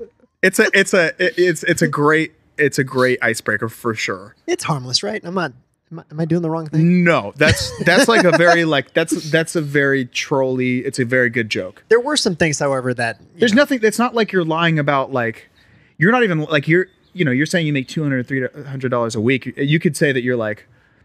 It's a great icebreaker for sure. It's harmless, right? Am I doing the wrong thing? No, that's like a very that's a very trolly. It's a very good joke. There were some things, however, that There's nothing. It's not like you're lying about like you're not even like you're saying you make $200 $300 a week. You could say that you're like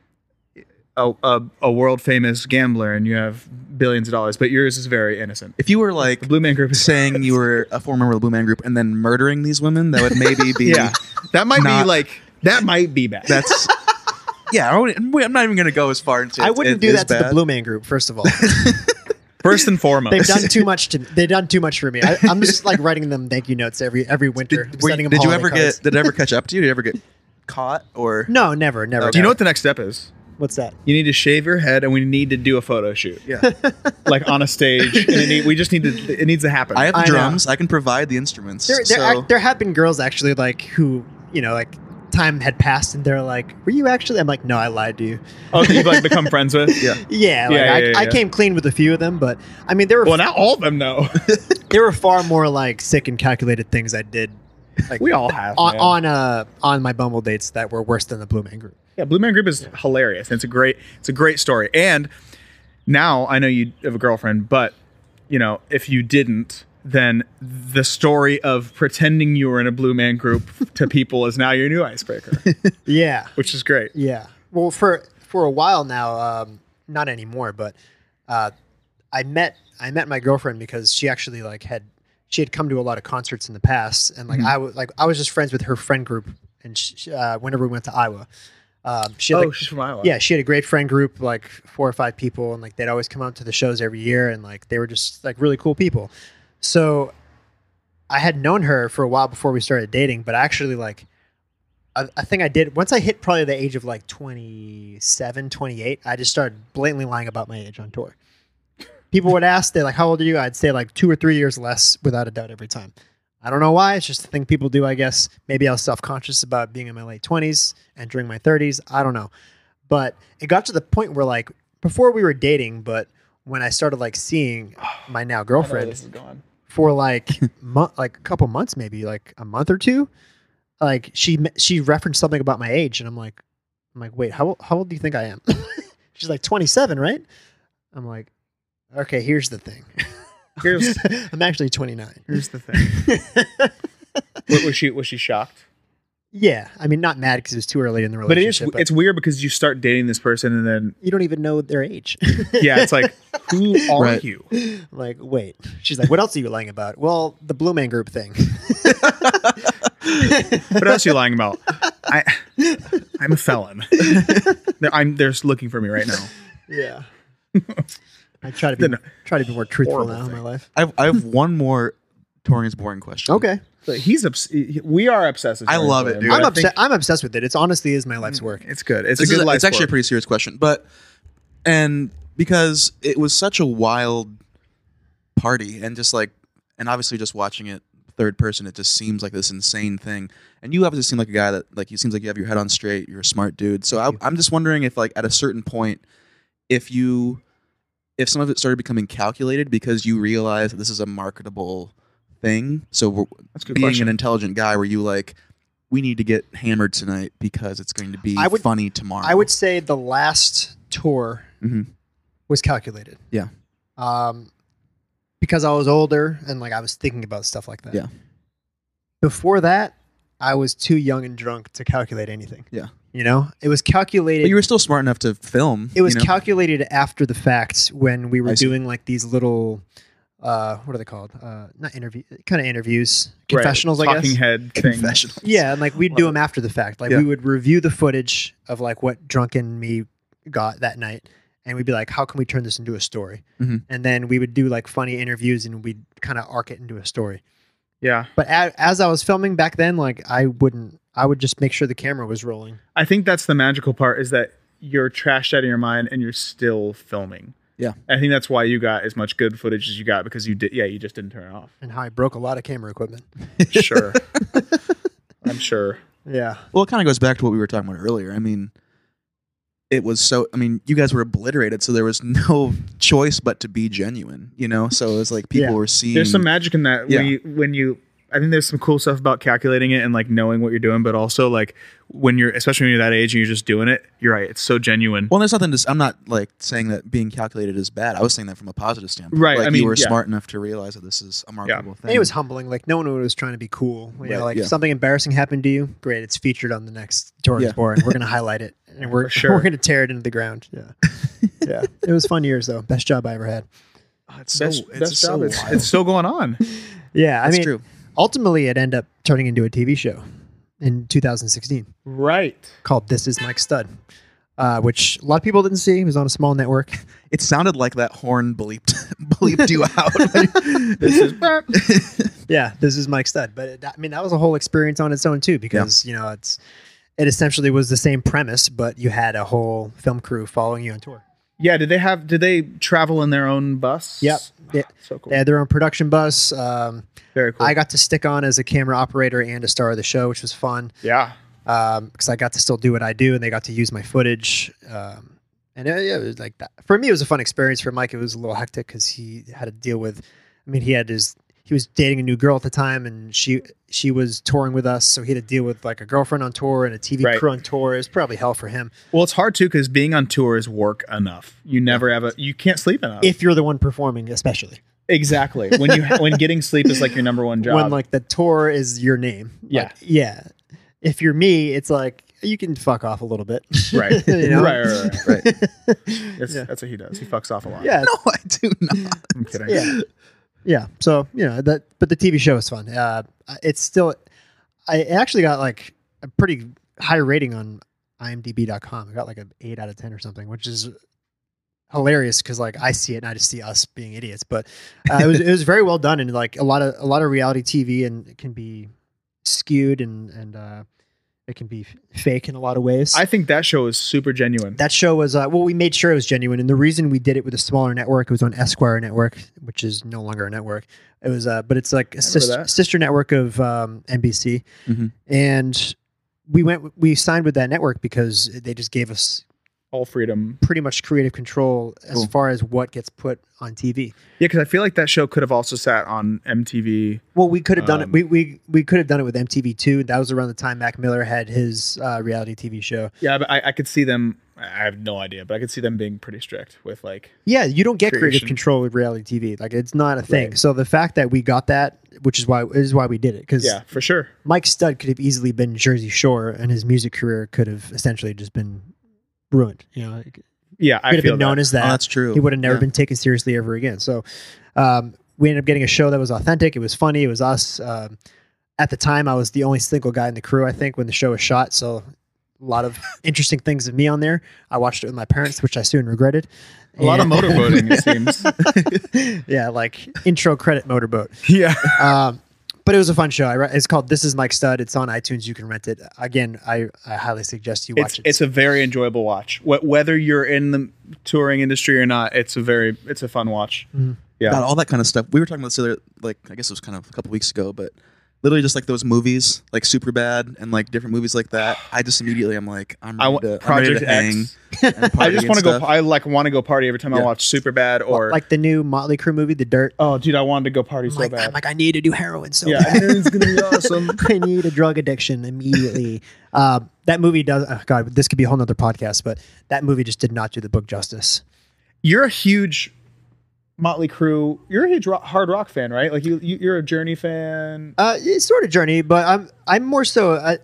a world famous gambler and you have billions of dollars, but yours is very innocent. If you were like The Blue Man Group is saying you were a former member of the Blue Man Group and then murdering these women, that would maybe be yeah, that might not- be like that might be bad. that's yeah. I'm not even going to go as far into. I wouldn't do that to the Blue Man Group. First of all, First and foremost, they've done too much for me. I'm just like writing them thank you notes every winter. Did, I'm were you- sending them did you holiday ever cards. did it ever catch up to you? Did you ever get caught or? No, never. Okay. do you know what the next step is? What's that? You need to shave your head, and we need to do a photo shoot, Yeah. like on a stage. And it needs to happen. I have the I know. drums. I can provide the instruments. There have been girls actually like who like time had passed and they're like, "Were you actually?" I'm like, "No, I lied to you." Oh, that you've like become friends with? Yeah. Yeah, like, Yeah, I yeah. came clean with a few of them, but I mean, there Well, not all of them know. were far more like sick and calculated things I did. Like We all have. man. on my Bumble dates that were worse than the Blue Man Group. Yeah, Blue Man Group is hilarious. It's a great story. And now I know you have a girlfriend, but if you didn't, then the story of pretending you were in a Blue Man Group to people is now your new icebreaker, Yeah, which is great. yeah. Well, for a while now, not anymore, but I met my girlfriend because she actually she had come to a lot of concerts in the past, and I was just friends with her friend group, and whenever we went to Iowa. She had, She's from Iowa. yeah, she had a great friend group, like 4 or 5 people, and like they'd always come out to the shows every year, and like they were just like really cool people. So I had known her for a while before we started dating, but actually I think I did once I hit probably the age of like 27, 28, I just started blatantly lying about my age on tour. People would ask, they're like, how old are you? I'd say like 2 or 3 years less without a doubt every time. I don't know why. It's just a thing people do, I guess. Maybe I was self-conscious about being in my late 20s, entering my 30s. I don't know. But it got to the point where like before we were dating, but when I started like seeing my now girlfriend This is gone. for like like a couple months, maybe like a month or two, like she referenced something about my age, and I'm like, wait, how old do you think I am? She's like 27, right? I'm like, okay, here's the thing. I'm actually 29. Here's the thing. Was she shocked? Yeah, I mean, not mad because it was too early in the But relationship. it's weird because you start dating this person and then you don't even know their age. yeah, it's like, who are Right. you? Like, wait. She's like, what else are you lying about? Well, the Blue Man Group thing. What else are you lying about? I'm a felon. They're looking for me right now. Yeah. I try to be more truthful Horrible now in my thing. life. I have one more touring is boring question. Okay. But we are obsessed with I Jordan love it, Brand, dude. but I think I'm obsessed with it. It's honestly is my life's work. It's good. It's This a good is life it's actually a sport. pretty serious question, and because it was such a wild party, and obviously just watching it third person, it just seems like this insane thing. And you obviously seem like a guy that like you seems like you have your head on straight. You're a smart dude. So I'm just wondering if like at a certain point, if some of it started becoming calculated because you realize that this is a marketable thing. So That's a good being question. an intelligent guy, where you like, we need to get hammered tonight because it's going to be funny tomorrow. I would say the last tour Mhm. was calculated. Yeah. Because I was older and like I was thinking about stuff like that. Yeah. Before that, I was too young and drunk to calculate anything. Yeah. You know, it was calculated. But you were still smart enough to film. It was you know? calculated after the fact when we were I see. doing like these little, what are they called? Not interviews, Right. confessionals, I guess. Talking head thing. Confessional. Yeah, and like we'd do them after the fact. Like Yeah. we would review the footage of like what drunken me got that night, and we'd be like, "How can we turn this into a story?" Mhm. And then we would do like funny interviews, and we'd kind of arc it into a story. Yeah. But as I was filming back then, like I would just make sure the camera was rolling. I think that's the magical part is that you're trashed out of your mind and you're still filming. Yeah. I think that's why you got as much good footage as you got because you just didn't turn it off. And how I broke a lot of camera equipment. Sure. I'm sure. Yeah. Well, it kind of goes back to what we were talking about earlier. I mean, you guys were obliterated, so there was no choice but to be genuine, you know? So it was like people Yeah. were seeing. There's some magic in that Yeah. I think there's some cool stuff about calculating it and like knowing what you're doing, but also like especially when you're that age and you're just doing it, you're right. It's so genuine. Well, there's nothing I'm not like saying that being calculated is bad. I was saying that from a positive standpoint. Right, Like I mean, you were yeah. smart enough to realize that this is a marketable thing. And it was humbling. Like no one was trying to be cool. You know, Right, like yeah. if something embarrassing happened to you, great. It's featured on the next Torrance Yeah. board. We're gonna highlight it, and we're For sure. we're gonna tear it into the ground. Yeah, yeah. It was fun years though. Best job I ever had. It's Best so job. wild. It's still going on. Yeah, I That's mean, true. ultimately, it ended up turning into a TV show in 2016 Right. called "This Is Mike Stud," which a lot of people didn't see. It was on a small network. It sounded like that horn bleeped you out. This is Yeah, this is Mike Stud. But I mean, that was a whole experience on its own too, because you know it essentially was the same premise, but you had a whole film crew following you on tour. Yeah, did they travel in their own bus? Yep. Yeah. So cool. They had their own production bus. Very cool. I got to stick on as a camera operator and a star of the show, which was fun yeah. because I got to still do what I do, and they got to use my footage. And it was like that. For me, it was a fun experience. For Mike, it was a little hectic because he had to deal with. I mean, he was dating a new girl at the time, and she was touring with us, so he had to deal with like a girlfriend on tour and a TV Right. crew on tour. It was probably hell for him Well, it's hard too because being on tour is work enough. You never you can't sleep enough. if you're the one performing, especially Exactly. When getting sleep is like your number one job. when like the tour is your name. Yeah. Like, yeah. If you're me, it's like you can fuck off a little bit. right. You know? right. Right. That's what he does. He fucks off a lot. Yeah. No, I do not. I'm kidding. Yeah. Yeah. So, you know, but the TV show is fun. It's still, I actually got like a pretty high rating on IMDb.com. I got like an 8 out of 10 or something, which is hilarious because like I see it and I just see us being idiots. But it was very well done, and like a lot of reality TV, and it can be skewed and it can be fake in a lot of ways. I think that show is super genuine. That show was we made sure it was genuine, and the reason we did it with a smaller network, it was on Esquire Network, which is no longer a network. It was but it's like a sister network of NBC, and we signed with that network because they just gave us all freedom, pretty much creative control as far as what gets put on TV. Yeah, because I feel like that show could have also sat on MTV. Well, we could have done it. We could have done it with MTV too. That was around the time Mac Miller had his reality TV show. Yeah, but I could see them. I have no idea, but I could see them being pretty strict with like. Yeah, you don't get creative creation. control with reality TV. Like it's not a thing. Right. So the fact that we got that, which is why we did it, because Yeah, for sure. Mike Stud could have easily been Jersey Shore, and his music career could have essentially just been ruined. You know, Yeah, I could have feel been known that. as that. Oh, that's true. He would have never Yeah. been taken seriously ever again. So we ended up getting a show that was authentic. It was funny. It was us. At the time, I was the only single guy in the crew, I think, when the show was shot. So a lot of interesting things of me on there. I watched it with my parents, which I soon regretted. A lot of And- motorboating, it seems. yeah, like intro credit motorboat. Yeah. But it was a fun show. It's called This Is Mike Stud. It's on iTunes. You can rent it. Again, I highly suggest you watch it. It's a very enjoyable watch. Whether you're in the touring industry or not, it's a fun watch. Yeah. God, all that kind of stuff. We were talking about this other, like, I guess it was kind of a couple weeks ago, but literally just like those movies, like Superbad and like different movies like that. I just immediately, I'm like, I'm ready to Project hang. X. and I party just and want to go. stuff. I like want to go party every time I Yeah. watch Superbad or like the new Motley Crue movie, The Dirt. oh, dude, I wanted to go party so I'm bad. like, I need to do heroin so Yeah, bad. it's gonna be awesome. I need a drug addiction immediately. That movie does. Oh God, this could be a whole nother podcast, but that movie just did not do the book justice. You're a huge Motley Crue. You're a huge hard rock fan, right? Like you're a Journey fan. It's sort of Journey, but I'm more so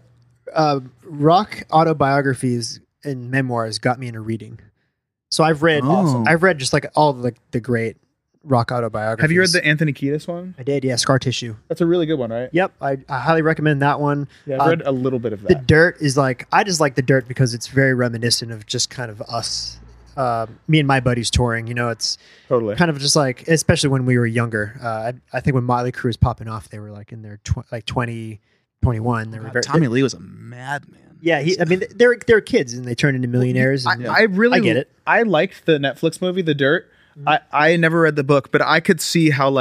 rock autobiographies and memoirs got me into reading. So I've read Oh. just like all the great rock autobiographies. Have you read the Anthony Kiedis one? I did, yeah, Scar Tissue. That's a really good one, right? Yep, I highly recommend that one. Yeah, I've read a little bit of The that. Dirt is like, I just like The Dirt because it's very reminiscent of just kind of us, me and my buddies touring. You know, it's Totally. kind of just like, especially when we were younger. I think when Motley Crue was popping off, they were like in their 20, 21. They were God, very, Tommy Lee was a madman. yeah, I mean, they're kids and they turn into millionaires. And, I really I get it. I liked the Netflix movie, The Dirt. I never read the book, but I could see how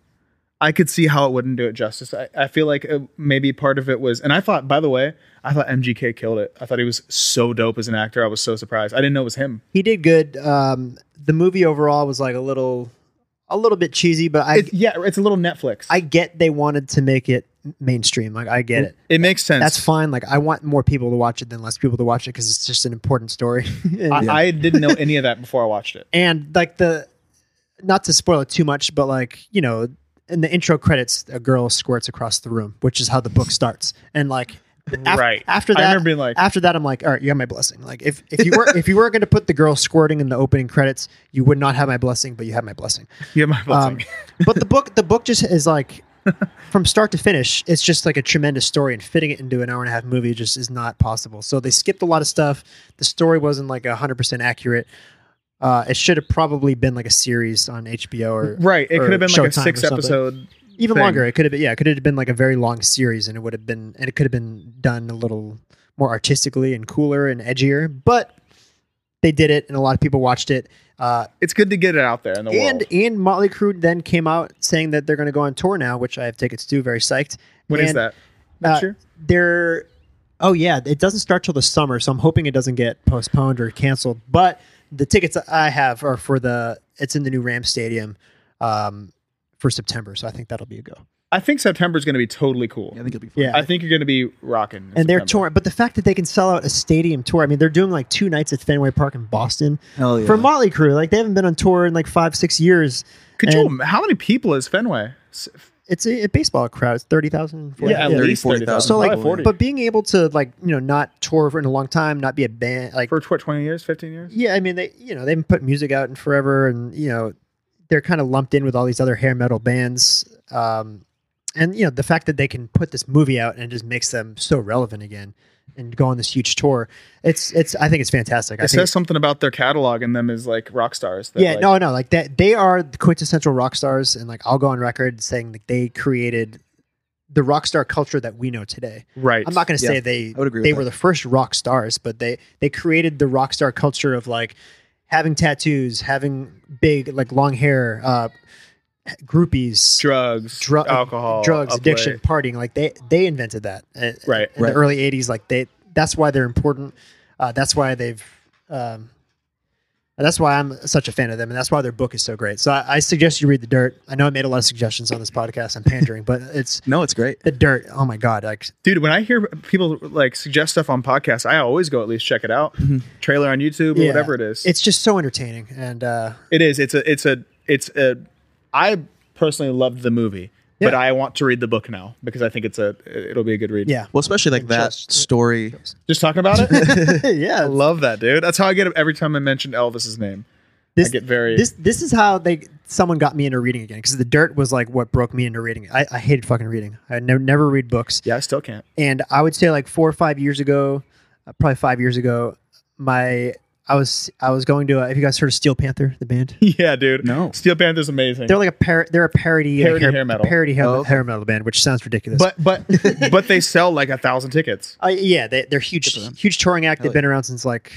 it wouldn't do it justice. I feel like maybe part of it was, and I thought, by the way, I thought MGK killed it. I thought he was so dope as an actor. I was so surprised. I didn't know it was him. He did good. The movie overall was like a little bit cheesy, but It's a little Netflix. I get they wanted to make it mainstream. Like I get it. It makes sense. That's fine. Like I want more people to watch it than less people to watch it because it's just an important story. and, I didn't know any of that before I watched it. and like not to spoil it too much, but like, you know, in the intro credits, a girl squirts across the room, which is how the book starts. And like Right. after I that, remember being like- after that, I'm like, all right, you have my blessing. Like if you were going to put the girl squirting in the opening credits, you would not have my blessing, but you have my blessing. You have my blessing. But the book just is like from start to finish, it's just like a tremendous story, and fitting it into an hour and a half movie just is not possible. So they skipped a lot of stuff. The story wasn't like 100% accurate. It should have probably been like a series on HBO or Right. It or could have been like a Showtime or 6 something. episode. Even thing. longer. It could have been, it could have been like a very long series, and it could have been done a little more artistically and cooler and edgier. But they did it, and a lot of people watched it. It's good to get it out there in the world. And Motley Crue then came out saying that they're going to go on tour now, which I have tickets to. Very psyched. When is And, that? Next year? They're it doesn't start till the summer, so I'm hoping it doesn't get postponed or canceled. But the tickets I have are it's in the new Rams Stadium for September, so I think that'll be a go. I think September is going to be totally cool. Yeah, I think it'll be fun. Yeah. I think you're going to be rocking. in And they're September. touring, but the fact that they can sell out a stadium tour, I mean, they're doing like 2 nights at Fenway Park in Boston Hell yeah. for Motley Crue. Like they haven't been on tour in like 5-6 years. Could And you? How many people is Fenway? It's a baseball crowd. It's 30,000. Yeah, at 30, least 40,000. 30,000. So like, Probably 40. but being able to like, you know, not tour for in a long time, not be a band, like, For 20 years, 15 years? yeah, I mean, they haven't put music out in forever, and you know, they're kind of lumped in with all these other hair metal bands. And you know, the fact that they can put this movie out and it just makes them so relevant again and go on this huge tour. It's I think it's fantastic. I It think says something about their catalog and them as like rock stars. that, yeah, like, no, like that. They are the quintessential rock stars, and like I'll go on record saying that they created the rock star culture that we know today. Right. I'm not going to Yeah, say they I would agree with they that. were the first rock stars, but they created the rock star culture of like having tattoos, having big like long hair, groupies, drugs, alcohol, drugs, upplay. addiction, partying. Like they invented that. Right. In the early '80s. Like that's why they're important. That's why they've. That's why I'm such a fan of them, and that's why their book is so great. So I suggest you read The Dirt. I know I made a lot of suggestions on this podcast. I'm pandering, but it's No, it's great. The Dirt. Oh my god! Like Dude, when I hear people like suggest stuff on podcasts, I always go at least check it out. Trailer on YouTube or yeah, whatever it is. It's just so entertaining, and It is. It's a. I personally loved the movie, but Yeah. I want to read the book now because I think it'll be a good read. yeah, Well, especially like And that just- story. Just talking about it. I yeah. love that, dude. That's how I get it every time I mention Elvis's name. I get very. This is how someone got me into reading again, because The Dirt was like what broke me into reading. I hated fucking reading. I never read books. Yeah, I still can't. And I would say like 4 or 5 years ago, probably 5 years ago, I was going to have you guys heard of Steel Panther, the band? Yeah, dude. No. Steel Panther's amazing. They're like a parody Parody hair metal. Oh, okay. hair metal band, which sounds ridiculous. but they sell like 1,000 tickets. Yeah, they're huge, Good for them. huge touring act. They've Hell been around since like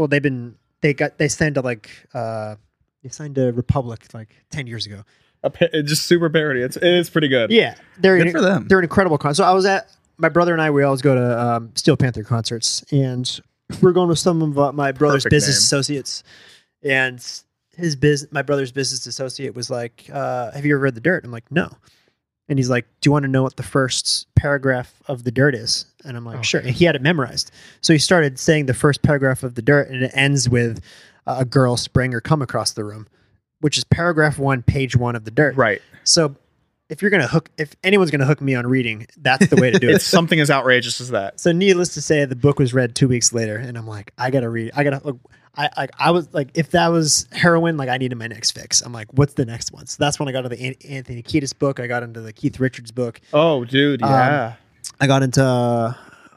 they signed to like they signed to Republic like 10 years ago. It's just super parody. It is pretty good. Yeah, they're Good for them. They're an incredible concert. So I was at my brother and I. We always go to Steel Panther concerts, and we're going with some of my brother's Perfect business name. associates. And my brother's business associate was like, "Have you ever read The Dirt?" I'm like, "No." And he's like, "Do you want to know what the first paragraph of The Dirt is?" And I'm like, "Sure." And he had it memorized. So he started saying the first paragraph of The Dirt, and it ends with a girl spraying her cum across the room, which is paragraph 1, page 1 of The Dirt. Right. So if anyone's gonna hook me on reading, that's the way to do It's it. something as outrageous as that. So needless to say, the book was read 2 weeks later, and I'm like, I gotta read. I gotta look. I was like, if that was heroin, like I needed my next fix. I'm like, what's the next one? So that's when I got into the Anthony Kiedis book. I got into the Keith Richards book. Oh, dude. Yeah. I got into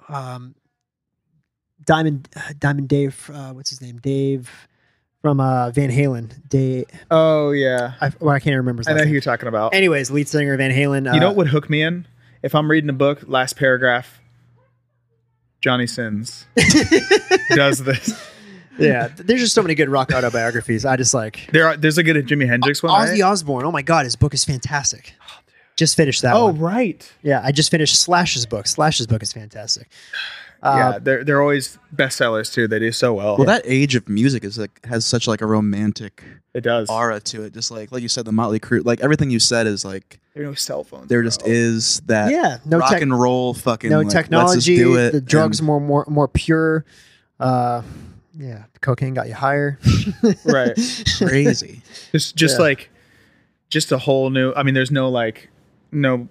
Diamond Dave. What's his name? Dave from Van Halen. Dave. Oh, yeah. I can't remember his I last know who name. you're talking about. Anyways, lead singer of Van Halen. You know what would hook me in? If I'm reading a book, last paragraph, Johnny Sins does this. Yeah, there's just so many good rock autobiographies. I just like There's a good Jimi Hendrix one. Ozzy right? Osbourne. Oh my god, his book is fantastic. Just finished that Oh, one. right. Yeah, I just finished Slash's book. Slash's book is fantastic. Yeah, they're always bestsellers too. They do so well. Well, that age of music is like has such like a romantic it does. aura to it. Just like you said, the Motley Crue. Like everything you said is like There are no cell phones. there just bro. is that Yeah, no rock tech- and roll fucking No like, technology. Let's just do it. The drugs and- more pure. Yeah, cocaine got you higher. right. crazy. Just Yeah. like just a whole new. I mean, there's no like no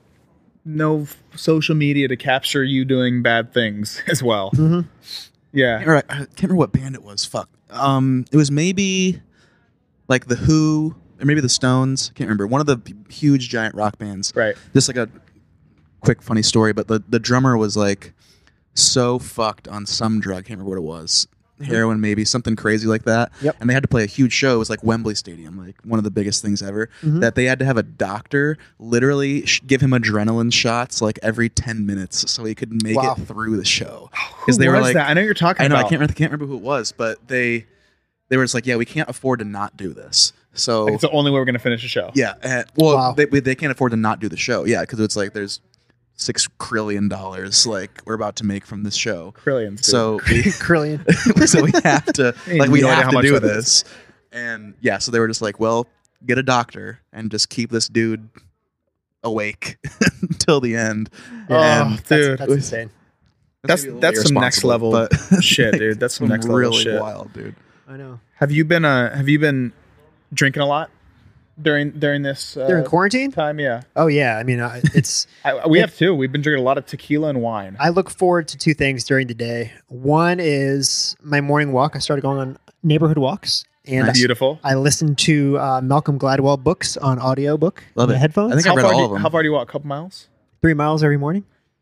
social media to capture you doing bad things as well. Mhm. Yeah. All right, I can't remember what band it was. Fuck. It was maybe like the Who or maybe the Stones. Can't remember. One of the huge giant rock bands. Right. Just like a quick funny story, but the drummer was like so fucked on some drug. Can't remember what it was. Heroin, maybe something crazy like that. Yep. And they had to play a huge show. It was like Wembley Stadium, like one of the biggest things ever. That they had to have a doctor literally give him adrenaline shots like every 10 minutes so he could make Wow. it through the show. Who they were was like, that? I know you're talking I know about. I can't remember who it was, but they were just like, yeah, we can't afford to not do this. So Like, it's the only way we're gonna finish a show. yeah, well, Wow. they can't afford to not do the show. Yeah, because it's like there's $6 trillion like we're about to make from this show. Trillions. dude. So Krillian. so we have to Ain't like we no idea have how to much do that is. this. And yeah, so they were just like, well, get a doctor and just keep this dude awake until the end. Oh, And dude. That's insane. That's maybe a little some next irresponsible, level but shit, dude. That's some next level really shit. wild, dude. I know. Have you been drinking a lot during this During quarantine? time? Yeah. Oh yeah. I mean, it's. We have too. We've been drinking a lot of tequila and wine. I look forward to two things during the day. One is my morning walk. I started going on neighborhood walks, and Beautiful. I listen to Malcolm Gladwell books on audiobook. Love on my it. headphones. I think I've read all of them. How far do you walk? A couple miles? 3 miles every morning.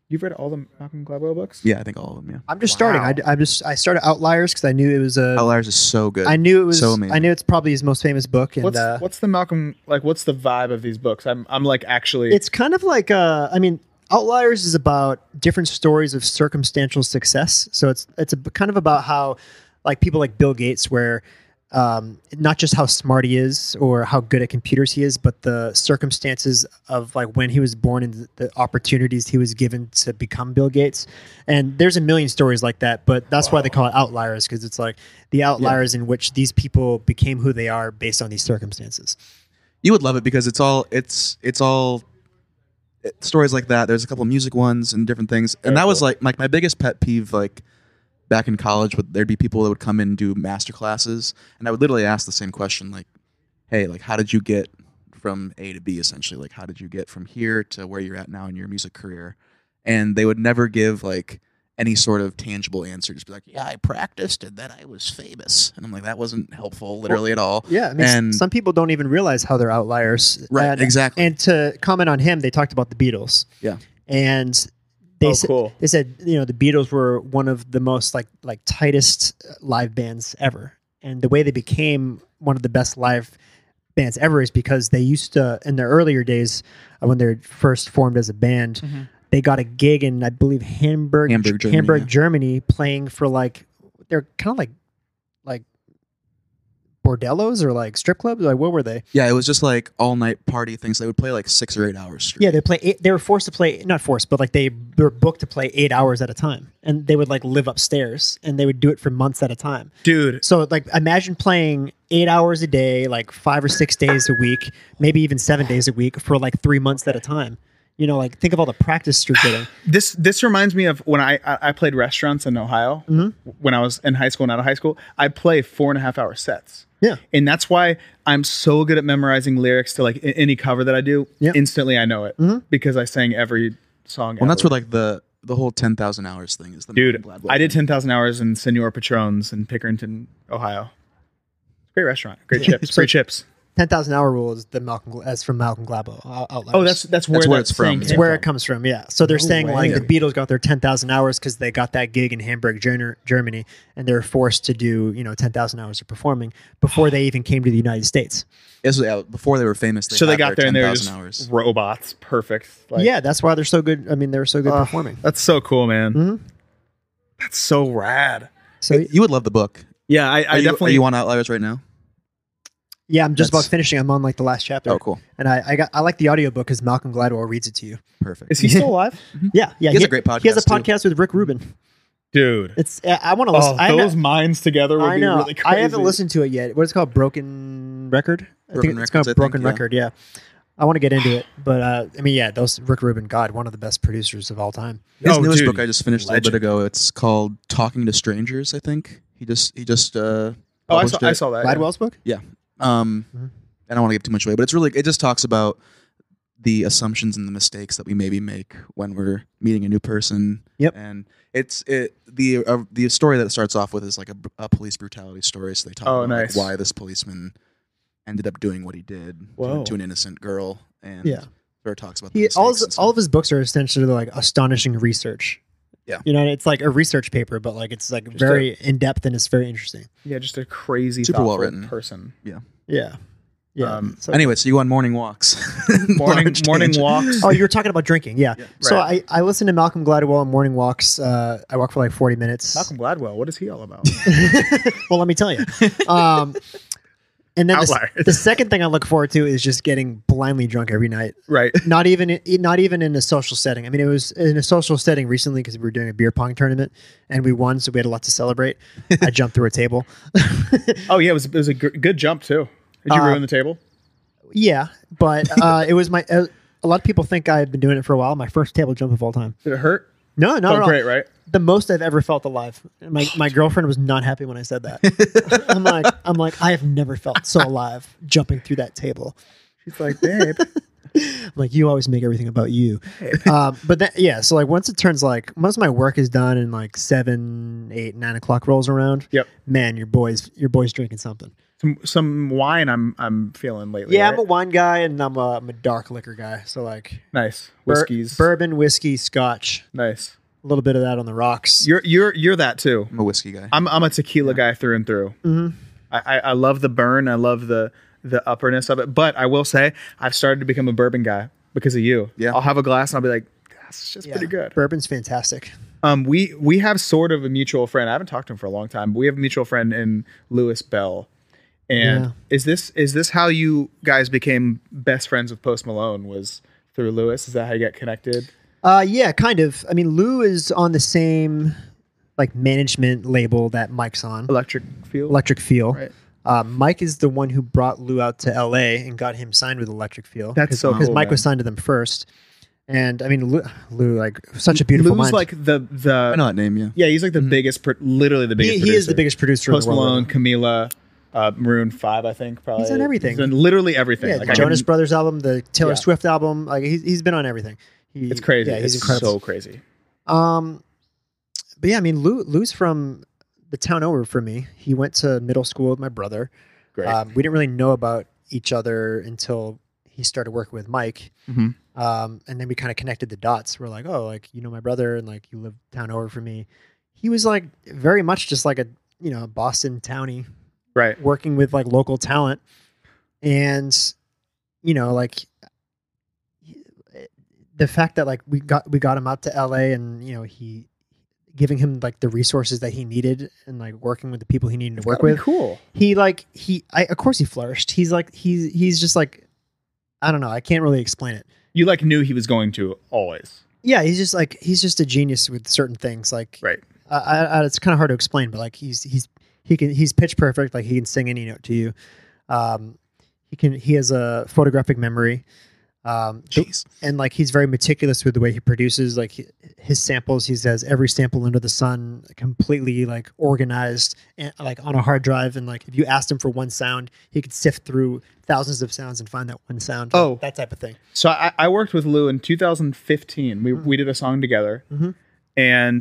You've read all the Malcolm Gladwell books? Yeah, I think all of them. Yeah, I'm just starting. I started Outliers because I knew it was a. Outliers is so good. I knew it was. so amazing. I knew it's probably his most famous book. And What's the Malcolm like? What's the vibe of these books? I'm like actually. it's kind of like I mean, Outliers is about different stories of circumstantial success. So it's kind of about how like people like Bill Gates, where not just how smart he is or how good at computers he is, but the circumstances of like when he was born and the opportunities he was given to become Bill Gates. And there's a million stories like that, but that's why they call it Outliers, because it's like the outliers in which these people became who they are based on these circumstances. You would love it because it's all stories like that. There's a couple of music ones and different things, and that was like my biggest pet peeve. Like back in college, there'd be people that would come in and do master classes, and I would literally ask the same question, like, "Hey, like, how did you get from A to B? Essentially, like, how did you get from here to where you're at now in your music career?" And they would never give like any sort of tangible answer. Just be like, "Yeah, I practiced, and then I was famous." And I'm like, that wasn't helpful, literally at all. Yeah, I mean, and some people don't even realize how they're outliers. Right, exactly. And to comment on him, they talked about the Beatles. Yeah. And they said, cool. They said, the Beatles were one of the most like tightest live bands ever. And the way they became one of the best live bands ever is because they used to, in their earlier days, when they first formed as a band, they got a gig in, I believe, Hamburg, Germany, Germany, playing for like, they're kind of like bordellos or like strip clubs. Like, what were they? Yeah, it was just like all night party things. They would play like 6 or 8 hours straight. Yeah, they were forced to play, not forced, but like they were booked to play 8 hours at a time, and they would like live upstairs, and they would do it for months at a time. Dude. So like, imagine playing 8 hours a day, like 5 or 6 days a week, maybe even 7 days a week for like 3 months at a time. Like think of all the practice you're getting. This reminds me of when I played restaurants in Ohio when I was in high school and out of high school. I'd play 4.5 hour sets. Yeah. And that's why I'm so good at memorizing lyrics to like any cover that I do. Yeah. Instantly I know it because I sang every song. Well, that's where like the whole 10,000 hours thing is. Dude, Malcolm Gladwell I did thing. 10,000 hours in Senor Patrons in Pickerington, Ohio. Great restaurant. Great chips. Great chips. 10,000 Hour Rule is the that's from Malcolm Gladwell. Outliers. Oh, that's where it's from. saying It's It's where it comes from, yeah. So they're saying like way. the Beatles got their 10,000 hours because they got that gig in Hamburg, Germany, and they were forced to do 10,000 hours of performing before they even came to the United States. Before they were famous. So they got there and they were 10,000 just hours. robots. Perfect. Like, Yeah, that's why they're so good. I mean, they were so good performing. That's so cool, man. Mhm. That's so rad. So You would love the book. Yeah, I Are definitely. you on Outliers right now? yeah, I'm just That's- about finishing. I'm on like the last chapter. Oh, cool. And I like the audiobook because Malcolm Gladwell reads it to you. Perfect. Is he still alive? Yeah, yeah. He has a great He has a podcast, too. podcast with Rick Rubin. Dude. It's I want to listen. Oh, those minds together would I be know. really crazy. I haven't listened to it yet. What is it called? Broken Record? I Broken think it's Records, called I think, Broken yeah. Record, yeah. I want to get into it. But, I mean, yeah, those Rick Rubin, God, one of the best producers of all time. His Oh, newest dude, book I just finished a little legend. bit ago. It's called Talking to Strangers. I think he just Oh, published I it. saw that. yeah. Gladwell's book? Yeah. I don't want to give too much away, but it just talks about the assumptions and the mistakes that we maybe make when we're meeting a new person. Yep. And the story that it starts off with is like a police brutality story. So they talk Oh, about like, nice. why this policeman ended up doing what he did Whoa. to an innocent girl. And Yeah. sort of talks about the He, mistakes all, and stuff. all of his books are essentially like astonishing research. Yeah. It's like a research paper, but like it's like very in depth and it's very interesting. Yeah, just a crazy, Super thoughtful well-written. person. Yeah. Yeah. So- Anyway, so you go on morning walks. Morning Large morning change. walks. Oh, you were talking about drinking, yeah. So Right. I listen to Malcolm Gladwell on morning walks. I walk for like 40 minutes. Malcolm Gladwell. What is he all about? Well, let me tell you. And then Outliers. the second thing I look forward to is just getting blindly drunk every night. Right. Not even in a social setting. I mean, it was in a social setting recently because we were doing a beer pong tournament and we won, so we had a lot to celebrate. I jumped through a table. Oh yeah, it was a good jump too. Did you ruin the table? Yeah, but it was my. A lot of people think I've been doing it for a while. My first table jump of all time. Did it hurt? No, not Oh, at all. great, right? The most I've ever felt alive. My girlfriend was not happy when I said that. I'm like, I have never felt so alive jumping through that table. She's like, babe. I'm like, you always make everything about you. But that, yeah, so like once my work is done and like 7, 8, 9 o'clock rolls around, Yep. man, your boy's drinking something. Some wine I'm feeling lately. Yeah, right? I'm a wine guy and I'm a dark liquor guy. So like Nice whiskeys. bourbon, whiskey, scotch, Nice. a little bit of that on the rocks. You're that too. I'm a whiskey guy. I'm a tequila guy through and through. Mhm. I love the burn. I love the upperness of it. But I will say I've started to become a bourbon guy because of you. Yeah. I'll have a glass and I'll be like, that's just Yeah, pretty good. Bourbon's fantastic. We have sort of a mutual friend. I haven't talked to him for a long time, but we have a mutual friend in Lewis Bell. And is this how you guys became best friends with Post Malone? Was through Lewis? Is that how you got connected? Yeah, kind of. I mean, Lou is on the same like management label that Mike's on, Electric Feel. Electric Feel. Right. Mike is the one who brought Lou out to LA and got him signed with Electric Feel. That's so because cool, Mike man. was signed to them first. And I mean, Lou like such a beautiful Lou's mind. like I know that name, yeah. yeah, he's like the biggest, literally the biggest. he is the biggest producer Post in the world. Malone, Camila, Maroon 5, I think probably. He's on everything. He's on literally everything. Yeah, Like, the I Jonas can- Brothers album, the Taylor Yeah. Swift album. Like he's been on everything. It's crazy. Yeah, he's It's incredible. so crazy. But yeah, I mean, Lou's from the town over from me. He went to middle school with my brother. Great. We didn't really know about each other until he started working with Mike. Mhm. And then we kind of connected the dots. We're like, oh, like, you know, my brother and like you live town over from me. He was like very much just like a, you know, Boston townie Right. working with like local talent. And, you know, like the fact that like we got him out to LA and, you know, he giving him like the resources that he needed and like working with the people he needed to work That'd be with. cool. Of course he flourished. He's just like, I don't know. I can't really explain it. You like knew he was going to always. Yeah. He's just a genius with certain things. Like, Right. it's kind of hard to explain, but like he's pitch perfect. Like he can sing any note to you. He has a photographic memory. Jeez. And like he's very meticulous with the way he produces. Like his samples, he has every sample under the sun completely like organized and like on a hard drive. And like if you asked him for one sound, he could sift through thousands of sounds and find that one sound. Like, Oh. that type of thing. So I worked with Lou in 2015. We did a song together, and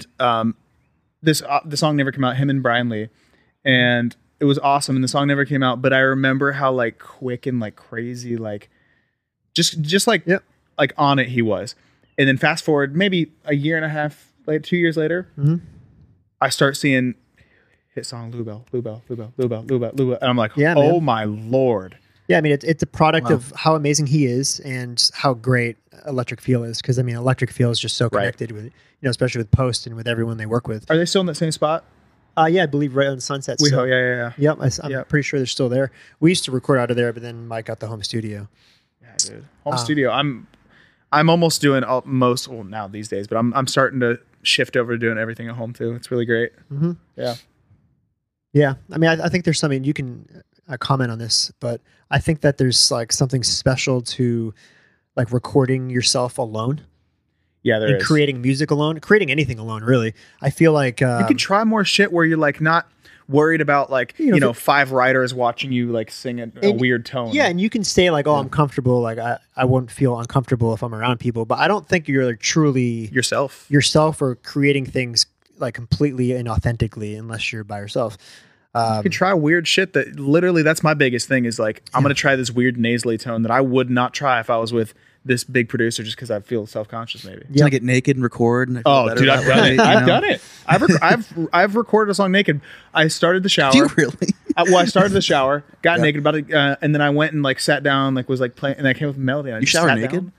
the song never came out. Him and Brian Lee, and it was awesome. And the song never came out. But I remember how like quick and like crazy, like just like Yep. like on it he was. And then fast forward maybe a year and a half, like 2 years later, I start seeing hit song Lou Bell, and I'm like, Yeah, oh man. my lord. Yeah, I mean, it's a product Wow. of how amazing he is and how great Electric Feel is. Because I mean, Electric Feel is just so Right. connected with, you know, especially with Post and with everyone they work with. Are they still in that same spot? Yeah, I believe right on Sunset. We still. yeah. Yep, I'm Yep. pretty sure they're still there. We used to record out of there, but then Mike got the home studio. Yeah, dude. Home studio. I'm almost doing most now these days, but I'm starting to shift over to doing everything at home too. It's really great. Mm-hmm. Yeah. Yeah, I mean, I think there's something you can comment on this, but I think that there's like something special to like recording yourself alone Yeah, there and is. creating music alone, creating anything alone. Really, I feel like You can try more shit where you're like not worried about like You know, 5 writers watching you like sing a And- weird tone. yeah, and you can say like, oh, I'm comfortable. Like I won't feel uncomfortable if I'm around people, but I don't think you're like truly yourself. yourself or creating things like completely and authentically unless you're by yourself. You can try weird shit that literally that's my biggest thing is like I'm gonna try this weird nasally tone that I would not try if I was with this big producer just because I feel self-conscious maybe. Can I get naked and record? And I feel Oh, better dude, that I've done way, it. you I've know? done it. I've recorded a song naked. I started the shower. Do you really? I started the shower, got Yeah. naked about it, and then I went and like sat down, like was like playing, and I came with a melody. And I You just shower sat naked? down.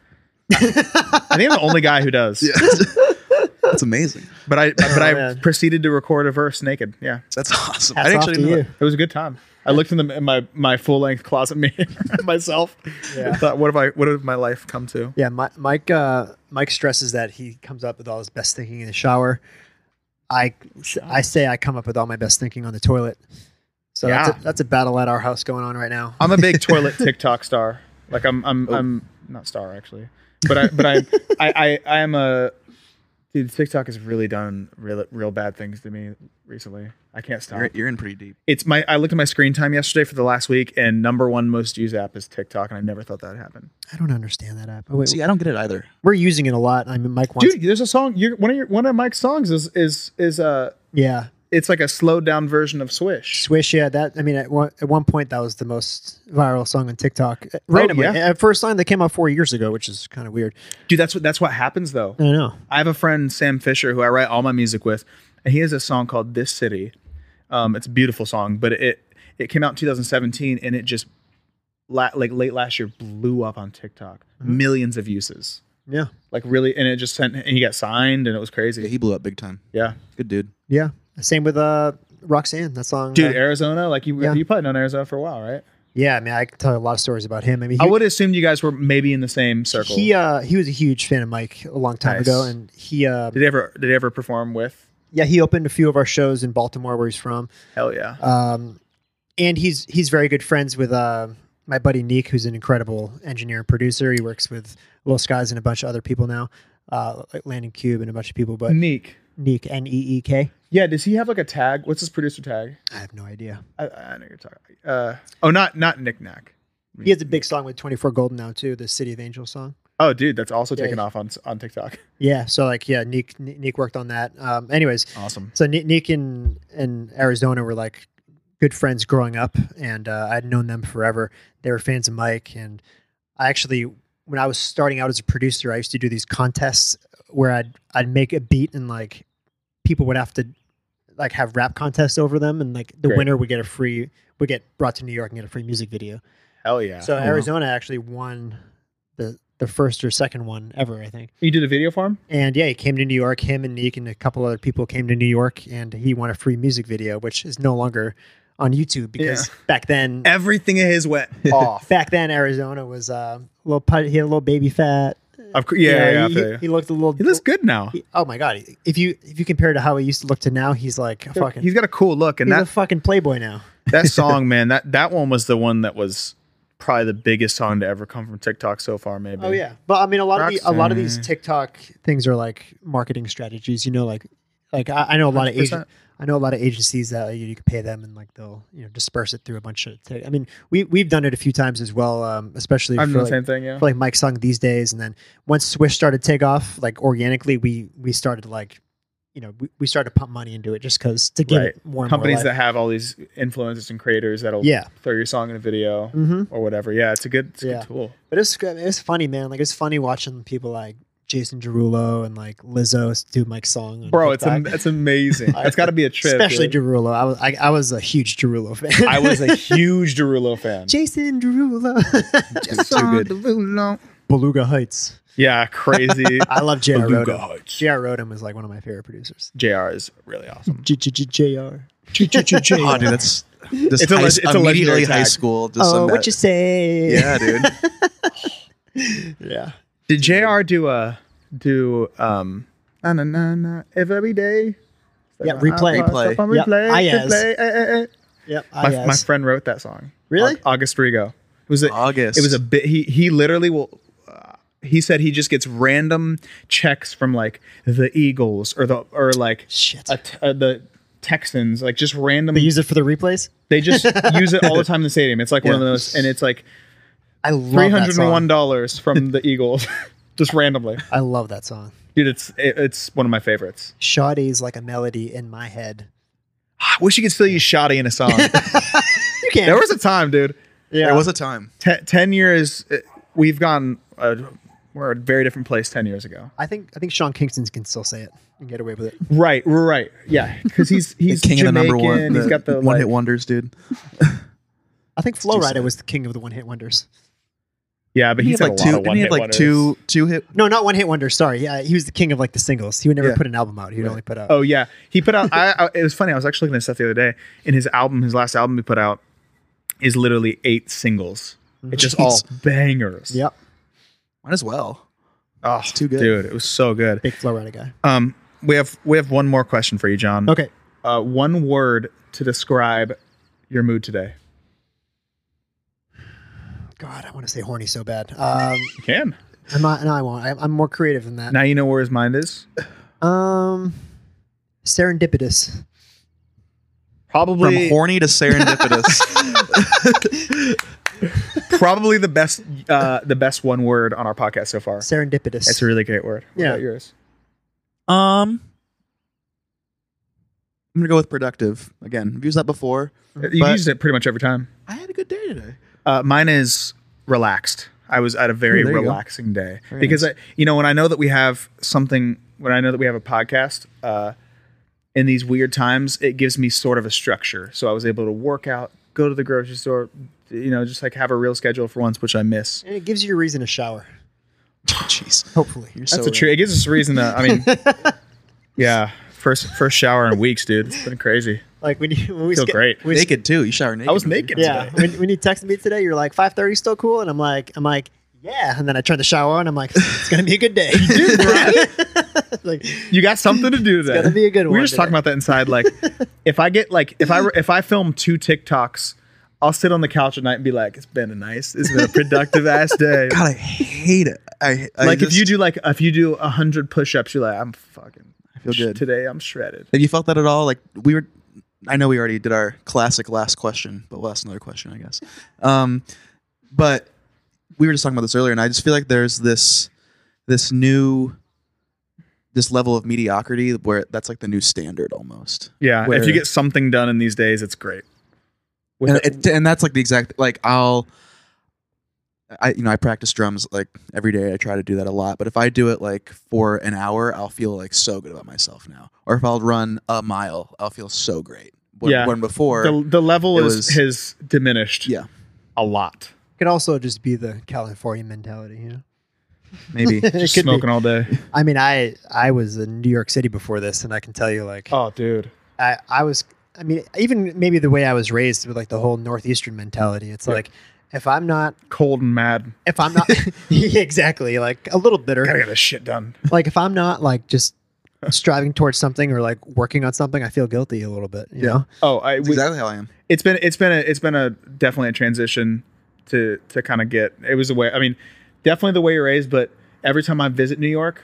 I think I'm the only guy who does. That's amazing. But I man. proceeded to record a verse naked. Yeah, That's awesome. Hats I off actually to didn't know you. that. it was a good time. I looked in my full length closet mirror myself. Yeah. I thought, what have my life come to? Yeah, Mike stresses that he comes up with all his best thinking in the shower. I say I come up with all my best thinking on the toilet. So Yeah. that's a battle at our house going on right now. I'm a big toilet TikTok star. Like I'm not star actually, but I am a dude. TikTok has really done real bad things to me recently. I can't stop. You're in pretty deep. I looked at my screen time yesterday for the last week, and #1 most used app is TikTok, and I never thought that would happen. I don't understand that app. Oh, wait, See, I don't get it either. we're using it a lot. I mean, Mike wants. Dude, there's a song. One of Mike's songs is Yeah, It's like a slowed down version of Swish. Swish, yeah. That I mean, at one point, that was the most viral song on TikTok. Randomly, yeah? first song that came out 4 years ago, which is kind of weird. Dude, that's what happens though. I don't know. I have a friend, Sam Fisher, who I write all my music with, and he has a song called "This City." It's a beautiful song, but it came out in 2017, and it just like late last year blew up on TikTok. Millions of uses. Yeah, Like really, and it just sent, and he got signed, and it was crazy. Yeah, he blew up big time. Yeah. Good dude. yeah. Same with Roxanne. That song, Dude, Arizona, like Yeah. you probably known Arizona for a while, right? Yeah, I mean, I could tell you a lot of stories about him. I mean, I would assume you guys were maybe in the same circle. he was a huge fan of Mike a long time Nice. ago, and he did he ever perform with? yeah, he opened a few of our shows in Baltimore, where he's from. Hell yeah. And he's very good friends with my buddy Neek, who's an incredible engineer and producer. He works with Lil Skies and a bunch of other people now, like Landon Cube and a bunch of people. But Neek. Neek, Neek. Yeah, does he have like a tag? What's his producer tag? I have no idea. I know you're talking. Not Nick Nack. He has a big song with 24 Golden now too, the City of Angels song. Oh, dude, that's also Yeah, taken yeah. off on TikTok. Yeah, so like Neek worked on that. Anyways, Awesome. so Neek and Arizona were like good friends growing up, and I'd known them forever. They were fans of Mike, and I actually, when I was starting out as a producer, I used to do these contests where I'd make a beat, and like people would have to like have rap contests over them, and like the Great. winner would get brought to New York and get a free music video. Hell yeah. So Arizona actually won the first or second one ever, I think. You did a video for him? And yeah, he came to New York. Him and Neek and a couple other people came to New York, and he won a free music video, which is no longer on YouTube because back then, Everything of his went off. back then Arizona was a little putty. He had a little baby fat. Of course, yeah. I he, feel you. he looked a little. He looks good now. Oh my god! If you compare to how he used to look to now, he's like a fucking. He's got a cool look, and he's a that fucking playboy now. that song, man, that one was the one that was probably the biggest song to ever come from TikTok so far. Maybe. Oh yeah, but I mean, a lot of these Roxanne. TikTok things are like marketing strategies. You know, like I know a lot of 100%. I know a lot of agencies that you can pay them and like they'll disperse it through a bunch of. I mean, we've done it a few times as well, especially I'm for doing like, the same thing. Yeah. for like Mike's song These Days, and then once Swish started to take off, like organically, we started like, we started to pump money into it just because to give Right. it more and Companies more that have all these influencers and creators that'll Yeah. throw your song in a video or whatever. Yeah, it's a good tool. But it's funny, man. Like it's funny watching people like Jason Derulo and like Lizzo do Mike's song. On Bro, TikTok. it's amazing. It's got to be a trip. Especially dude. Derulo. I was a huge Derulo fan. I was a huge Derulo fan. Jason Derulo. Too good. Beluga Heights. Yeah, crazy. I love J.R. Beluga Rodham. Heights. J.R. Rodham was like one of my favorite producers. JR is really awesome. J.R. Oh, dude, that's just It's a it's legendary immediately high tag. school. Just Oh, on what that. you say? Yeah, dude. Yeah. Did JR do na na na na every day? Yeah, replay. Replay. Stop on Yep. replay. I yes. replay, Yep. My friend wrote that song. Really? August Rigo. It was August. It was a bit. He literally will. He said he just gets random checks from like the Eagles or like Shit. the Texans, like just random. They use it for the replays? They just use it all the time in the stadium. It's like one of those, and it's like I love that song. $301 from the Eagles, just randomly. I love that song. Dude, it's one of my favorites. Shoddy's like a melody in my head. I wish you could still use Shoddy in a song. You can't. There was a time, dude. yeah. There was a time. 10 years. We've gone. We're a very different place 10 years ago. I think Sean Kingston can still say it and get away with it. Right. Yeah, because he's The king Jamaican. of the number one. He's got the one like, hit wonders, dude. I think Flow too Rider sad. was the king of the one hit wonders. Yeah, but he's had like a lot two. of Didn't he one-hit have like wonders. two hit? No, not one hit wonders. Sorry. Yeah, he was the king of like the singles. He would never Yeah. put an album out. He would only put out. Oh yeah, he put out. It was funny. I was actually looking at stuff the other day. In his last album he put out is literally 8 singles. It's just all bangers. Yep. Might as well. Oh, too good. dude. It was so good. Big Flow Rider guy. We have one more question for you, John. Okay. One word to describe your mood today. God, I want to say horny so bad. You can. I'm not. No, I won't. I'm more creative than that. Now you know where his mind is. Serendipitous. Probably From horny to serendipitous. probably the best one word on our podcast so far. Serendipitous. It's a really great word. What Yeah. about yours? I'm gonna go with productive again. I've used that before. You've but used it pretty much every time. I had a good day today. Mine is relaxed. I was at a very there you go. relaxing day Very because nice. when I know that we have something, when I know that we have a podcast, in these weird times, it gives me sort of a structure. So I was able to work out, go to the grocery store, just like have a real schedule for once, which I miss. And it gives you a reason to shower. Jeez, Hopefully. you're That's so a true. It gives us a reason to. I mean, yeah, first shower in weeks, dude. It's been crazy. Like when we Feel great. we naked too. You shower naked. I was naked Yeah, today. when you texted me today, you're like 5:30 still cool, and I'm like, yeah. And then I turned the shower on. I'm like, it's gonna be a good day, dude. Right? Like, You got something to do today. gonna be a good We one were just today. talking about that inside. Like, if I film 2 TikToks, I'll sit on the couch at night and be like, it's been a productive ass day. God, I hate it. I Like just, if you do 100 push-ups, you're like, I'm fucking. I feel good. today. I'm shredded. Have you felt that at all? Like I know we already did our classic last question, but we'll ask another question, I guess. But we were just talking about this earlier, and I just feel like there's this level of mediocrity where that's like the new standard almost. Yeah, Where- if you get something done in these days, it's great. And that's like the exact like I practice drums like every day. I try to do that a lot, but if I do it like for an hour, I'll feel like so good about myself now. Or if I'll run a mile, I'll feel so great. When before, the level it has diminished. yeah, a lot. It could also just be the California mentality, you know. maybe. It Just could be. smoking all day. I mean, I was in New York City before this, and I can tell you, like, Oh, dude. I was. I mean, even maybe the way I was raised with like the whole Northeastern mentality. It's like if I'm not Cold and mad. yeah, exactly, like a little bitter. Gotta get this shit done. Like if I'm not like just striving towards something or like working on something, I feel guilty a little bit. You know? Oh, That's exactly how I am. it's been a definitely a transition to kind of get. It was a way. I mean, definitely the way you're raised, but every time I visit New York,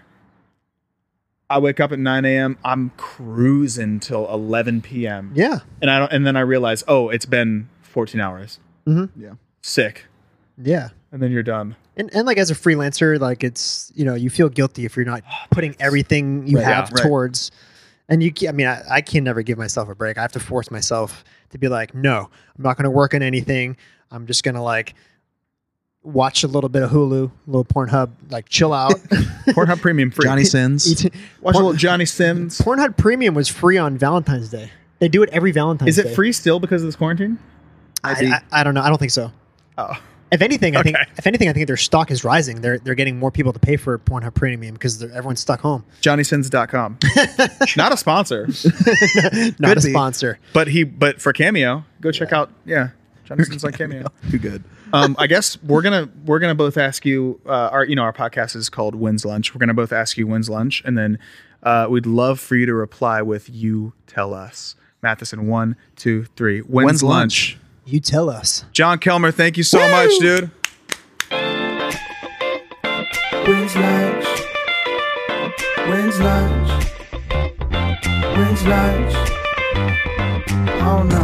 I wake up at 9 a.m. I'm cruising till 11 p.m. Yeah. and then I realize, oh, it's been 14 hours. Mm-hmm. Yeah. Sick, Yeah. and then you're done. And like as a freelancer, like it's, you feel guilty if you're not putting everything you Right, have yeah, right. towards, and I can never give myself a break. I have to force myself to be like, no, I'm not going to work on anything. I'm just going to like watch a little bit of Hulu, a little Pornhub, like chill out. Pornhub Premium free. Johnny Sins. Watch a little Johnny Sims. Pornhub Premium was free on Valentine's Day. They do it every Valentine's Is Day. it free still because of this quarantine? I don't know. I don't think so. Oh, If anything, I Okay. think their stock is rising. They're getting more people to pay for Pornhub Premium because everyone's stuck home. JohnnySins.com. Not a sponsor, Not Could a be. sponsor. but for Cameo, go check out Johnny Sins on Cameo. Too good. I guess we're gonna both ask you. Our podcast is called When's Lunch. We're gonna both ask you when's lunch, and then we'd love for you to reply with "You tell us." Matheson, 1, 2, 3. When's lunch? You tell us. John Kelmer, thank you so much, dude. When's lunch? When's lunch? When's lunch? I don't know.